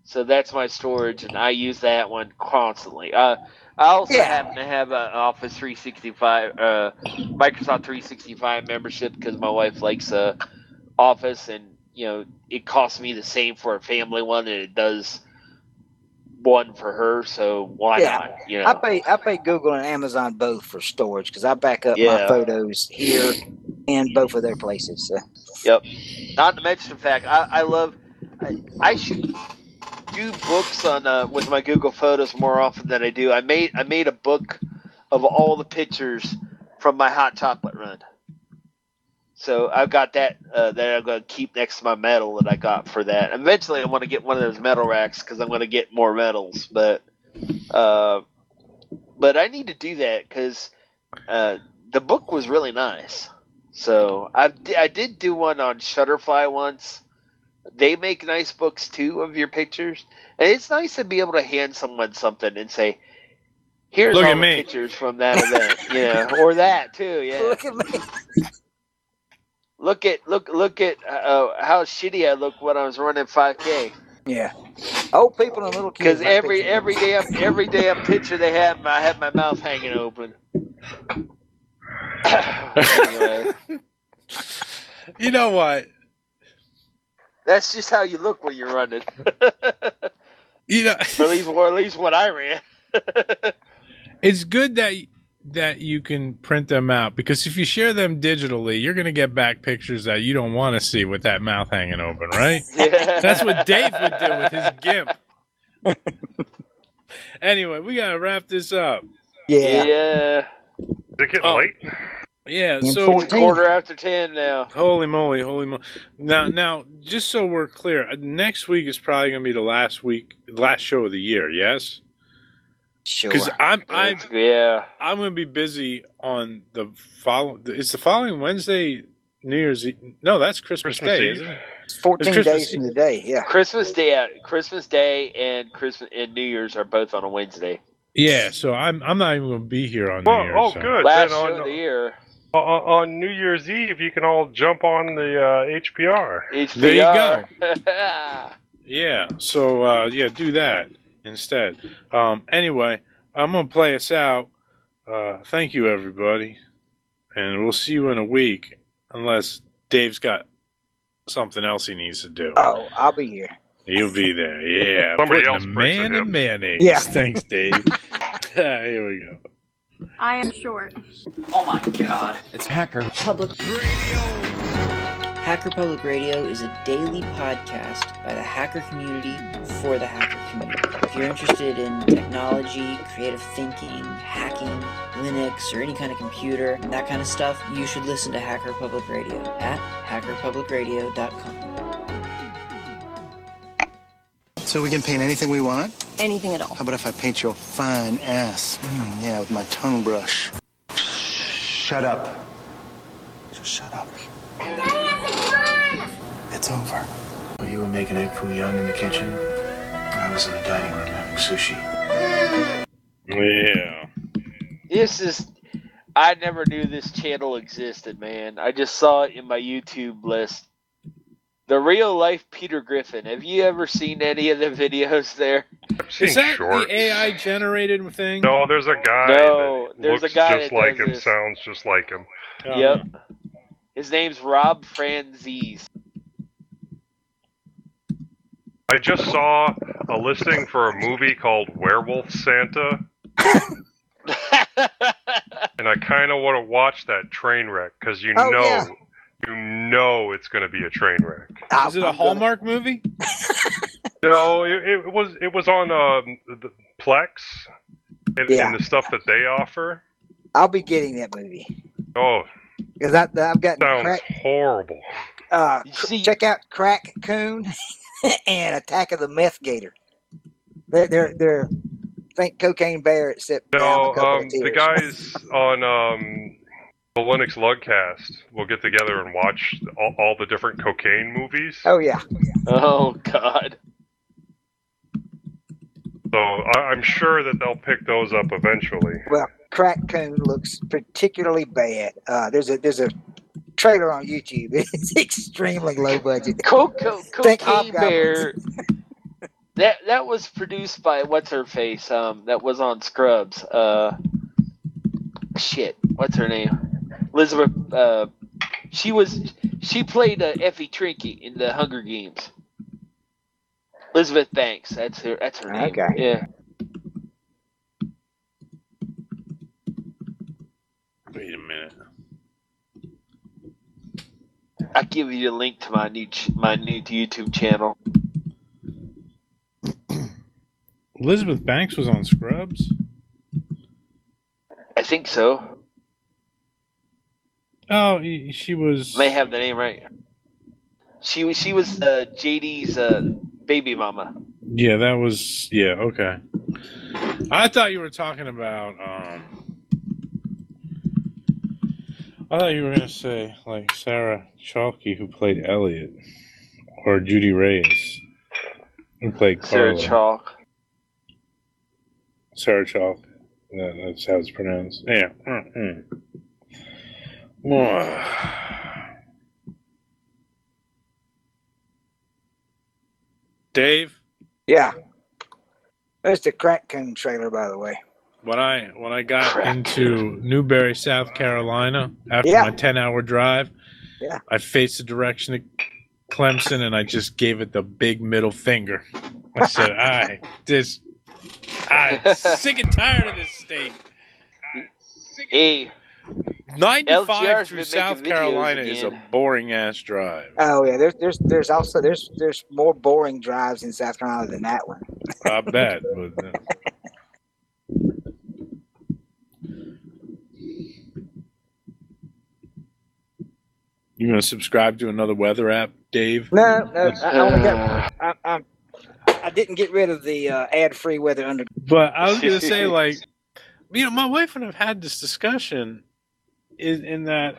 So that's my storage, and I use that one constantly. I also happen to have an Office 365, Microsoft 365 membership because my wife likes Office, and it costs me the same for a family one, and it does one for her. So why not? I pay Google and Amazon both for storage because I back up my photos here and both of their places. So. Yep. Not to mention the fact I should do books on with my Google Photos more often than I do. I made a book of all the pictures from my hot chocolate run. So I've got that that I'm going to keep next to my medal that I got for that. Eventually, I want to get one of those medal racks because I'm going to get more medals. But I need to do that because the book was really nice. So I did do one on Shutterfly once. They make nice books too of your pictures, and it's nice to be able to hand someone something and say, "Here's all the pictures from that event," or that too. Yeah. Look at me. Look at how shitty I look when I was running 5K. Yeah. Old people and little kids. Because every damn picture they have, I have my mouth hanging open. Anyway. You know what? That's just how you look when you're running. At least when I ran. It's good that you can print them out, because if you share them digitally, you're going to get back pictures that you don't want to see with that mouth hanging open, right? Yeah. That's what Dave would do with his GIMP. Anyway, we got to wrap this up. Yeah. Is it getting late? Yeah, so 10:15 now. Holy moly. Now, just so we're clear, next week is probably going to be the last show of the year, yes? Sure. Because I'm going to be busy on the following. It's the following Wednesday, New Year's Eve. No, that's Christmas Day, isn't it? It's 14 days from the day. Yeah. Christmas Day and New Year's are both on a Wednesday. Yeah, so I'm not even going to be here on New Year's. Oh, good. Last show of the year. On New Year's Eve, you can all jump on the HPR. There you go. Yeah. So do that instead. Anyway, I'm going to play us out. Thank you, everybody. And we'll see you in a week, unless Dave's got something else he needs to do. Oh, I'll be here. You'll be there, yeah. Somebody else man and mayonnaise. Yeah. Thanks, Dave. Here we go. I am short. Oh my god. It's Hacker Public Radio. Hacker Public Radio is a daily podcast by the hacker community for the hacker community. If you're interested in technology, creative thinking, hacking, Linux, or any kind of computer, that kind of stuff, you should listen to Hacker Public Radio at hackerpublicradio.com. So we can paint anything we want? Anything at all. How about if I paint your fine ass? Yeah, with my tongue brush. Shut up. Just shut up. It's over. Well, you were making egg foo young in the kitchen. I was in the dining room having sushi. Yeah. I never knew this channel existed, man. I just saw it in my YouTube list. The real life Peter Griffin. Have you ever seen any of the videos there? Is that the AI generated thing? No, there's a guy that looks just like him, sounds just like him. Yep. His name's Rob Franzese. I just saw a listing for a movie called Werewolf Santa. And I kind of want to watch that train wreck, because you know it's going to be a train wreck. Is it a Hallmark movie? No, it was on the Plex and the stuff that they offer. I'll be getting that movie. Oh, because I've got sounds horrible. Check out Crack Coon and Attack of the Meth Gator. They're think Cocaine Bear except the guys on the Linux Lugcast will get together and watch all the different cocaine movies. Oh yeah. Oh God. So I'm sure that they'll pick those up eventually. Well, Crack Coon looks particularly bad. There's a trailer on YouTube. It's extremely low budget. Cocaine Bear. That was produced by what's her face? That was on Scrubs. What's her name? Elizabeth. She played Effie Trinket in the Hunger Games. Elizabeth Banks. That's her name. Okay. Yeah. Wait a minute. I'll give you the link to my new YouTube channel. Elizabeth Banks was on Scrubs? I think so. Oh, she was... May have the name right. She was JD's baby mama. Yeah, that was... Yeah, okay. I thought you were talking about... I thought you were going to say, like, Sarah Chalke, who played Elliot. Or Judy Reyes, who played Carla. Sarah Chalke. That's how it's pronounced. Yeah. Dave? Yeah. There's the Crack Coon trailer, by the way. When I got into Newberry, South Carolina, after my 10-hour drive, I faced the direction of Clemson, and I just gave it the big middle finger. I said, I'm sick and tired of this state. Hey, 95 through South Carolina is a boring ass drive. Oh yeah, there's also more boring drives in South Carolina than that one. I bet. But, you gonna subscribe to another weather app, Dave? No. I didn't get rid of the ad-free weather under. But I was gonna say, like, my wife and I've had this discussion. In that,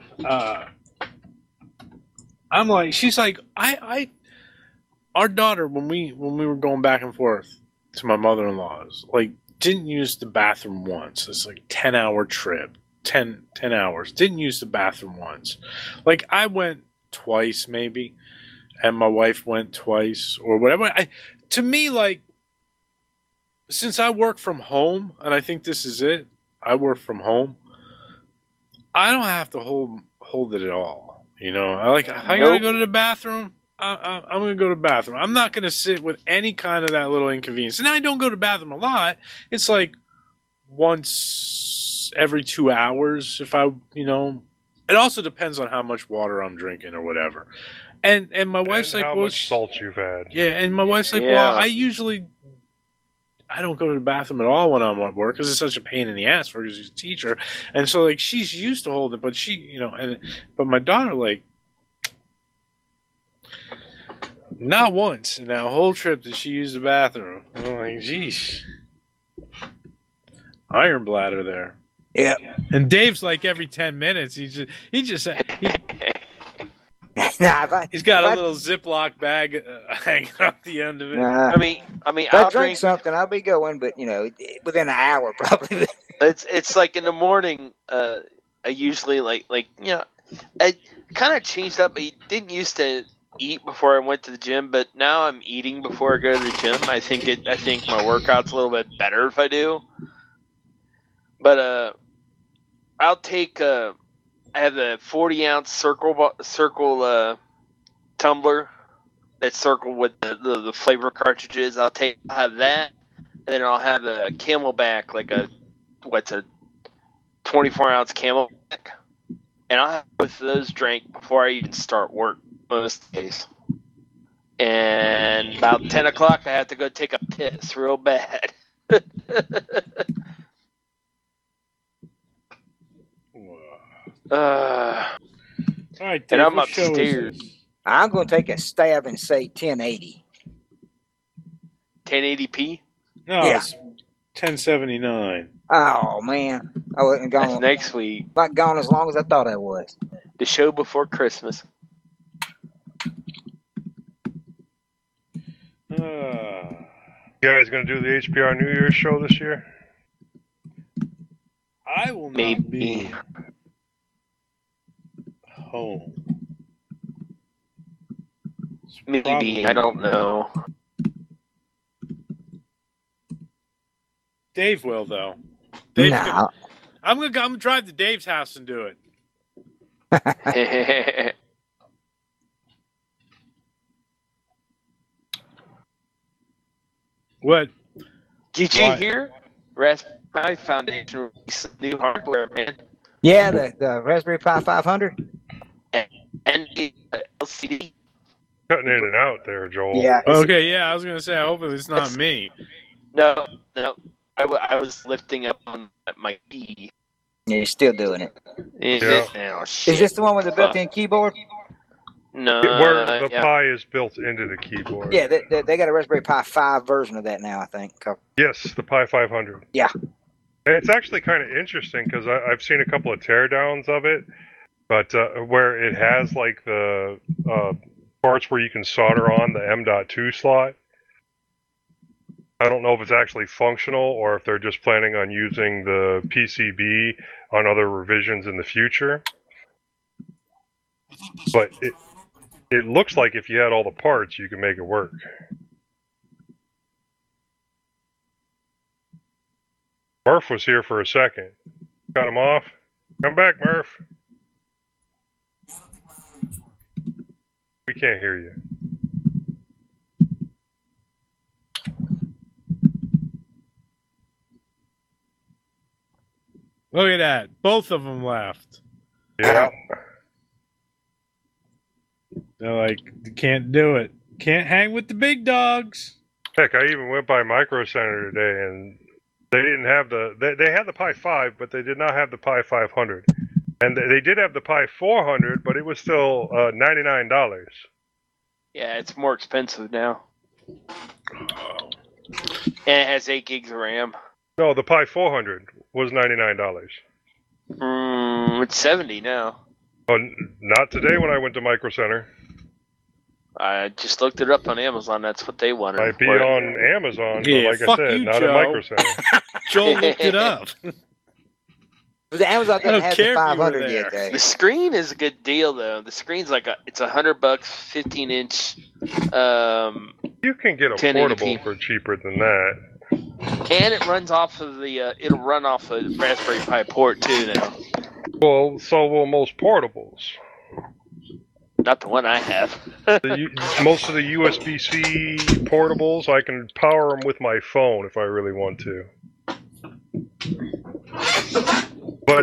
I'm like, she's like, our daughter when we were going back and forth to my mother-in-law's, like, didn't use the bathroom once. It's like 10-hour trip, 10 hours. Didn't use the bathroom once. Like, I went twice maybe, and my wife went twice or whatever. To me, like, since I work from home, and I think this is it, I work from home. I don't have to hold it at all. You know, I gotta go to the bathroom. I'm gonna go to the bathroom. I'm not gonna sit with any kind of that little inconvenience. And I don't go to the bathroom a lot. It's like once every 2 hours. If it also depends on how much water I'm drinking or whatever. And my wife's like, how much salt you've had. Yeah, and my wife's like, well, I don't go to the bathroom at all when I'm at work because it's such a pain in the ass for her. She's a teacher. And so, like, she's used to holding it, but but my daughter, like, not once in that whole trip did she use the bathroom. I'm like, geez. Iron bladder there. Yeah. And Dave's like every 10 minutes, he's got a little Ziploc bag hanging off the end of it. I mean, if I drink something, I'll be going, but within an hour probably. It's like in the morning. I usually like I kind of changed up. I didn't used to eat before I went to the gym, but now I'm eating before I go to the gym. I think my workout's a little bit better if I do. But I'll take. I have a 40-ounce circle tumbler that's circled with the flavor cartridges. I'll have that, and then I'll have a Camelback, like a 24-ounce Camelback, and I'll have both of those drank before I even start work most days. And about 10 o'clock, I have to go take a piss real bad. All right, Dave, and I'm upstairs. I'm going to take a stab and say 1080. 1080p? No, it's 1079. Oh, man. I wasn't gone. That's next week. Not gone as long as I thought I was. The show before Christmas. You guys going to do the HPR New Year's show this year? I will not be home. Maybe. I don't know. Dave will though. I'm gonna drive to Dave's house and do it. What? Did you hear? Raspberry Pi Foundation released new hardware, man. Yeah, the Raspberry Pi 500 and the LCD. Cutting in and out there, Joel. Yeah. Okay, yeah, I was gonna say, I hope it's not me. No. I was lifting up on my key. Yeah, you're still doing it. Oh, shit. Is this the one with the built-in keyboard? No. Where the Pi is built into the keyboard. Yeah, they got a Raspberry Pi 5 version of that now, I think. Yes, the Pi 500. Yeah. And it's actually kind of interesting because I've seen a couple of teardowns of it, but where it has like the parts where you can solder on the M.2 slot. I don't know if it's actually functional or if they're just planning on using the PCB on other revisions in the future. But it looks like if you had all the parts, you can make it work. Murph was here for a second. Cut him off. Come back, Murph. We can't hear you. Look at that. Both of them left. Yeah. They're like, can't do it. Can't hang with the big dogs. Heck, I even went by Micro Center today, and they didn't have they had the Pi 5, but they did not have the Pi 500. And they did have the Pi 400, but it was still $99. Yeah, it's more expensive now. And it has 8 gigs of RAM. No, the Pi 400 was $99. It's 70 now. Oh, not today when I went to Micro Center. I just looked it up on Amazon. That's what they wanted. Might be on Amazon, yeah, but like I said, not at Micro Center. Joel looked it up. The Amazon doesn't have the 500 yet, Dave. The screen is a good deal, though. The screen's like it's $100, 15-inch. You can get a portable for cheaper than that. And it runs off of the. It'll run off a Raspberry Pi port too now. Well, so will most portables. Not the one I have. Most of the USB-C portables, I can power them with my phone if I really want to. But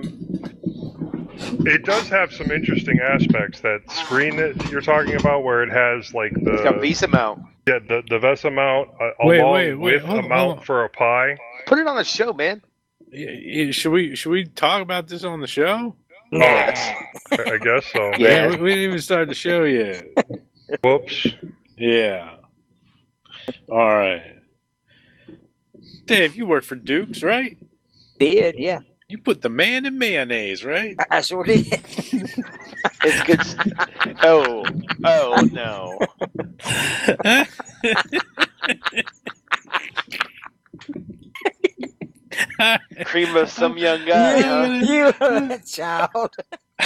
it does have some interesting aspects. That screen that you're talking about, where it has like the it's got VESA mount. Yeah, the VESA mount along with a mount for a Pi. Put it on the show, man. Should we talk about this on the show? I guess so. Yeah, we didn't even start the show yet. Whoops. Yeah. All right. Dave, you work for Dukes, right? Did, yeah. You put the man in mayonnaise, right? I sure did. It's good. Oh no. Cream of some young guy, huh? You child.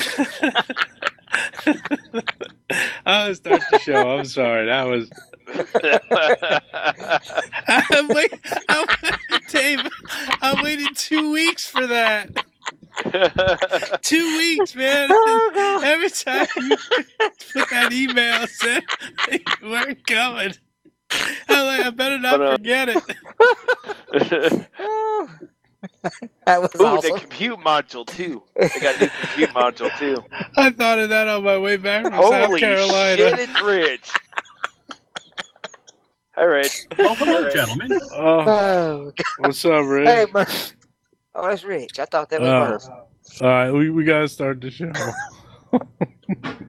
I was starting the show. I'm sorry. That was. Dave, I waited 2 weeks for that. 2 weeks, man. Every time you put that email, said you weren't coming. I'm like, I better not forget it. That was awesome. The compute module too. They got a new compute module too. I thought of that on my way back from South Carolina. Shit, it's Rich. Hi, Rich. Oh, hello, gentlemen. What's up, Rich? Hey, Murph. Oh, that's Rich. I thought that was Murph. All right, we gotta start the show.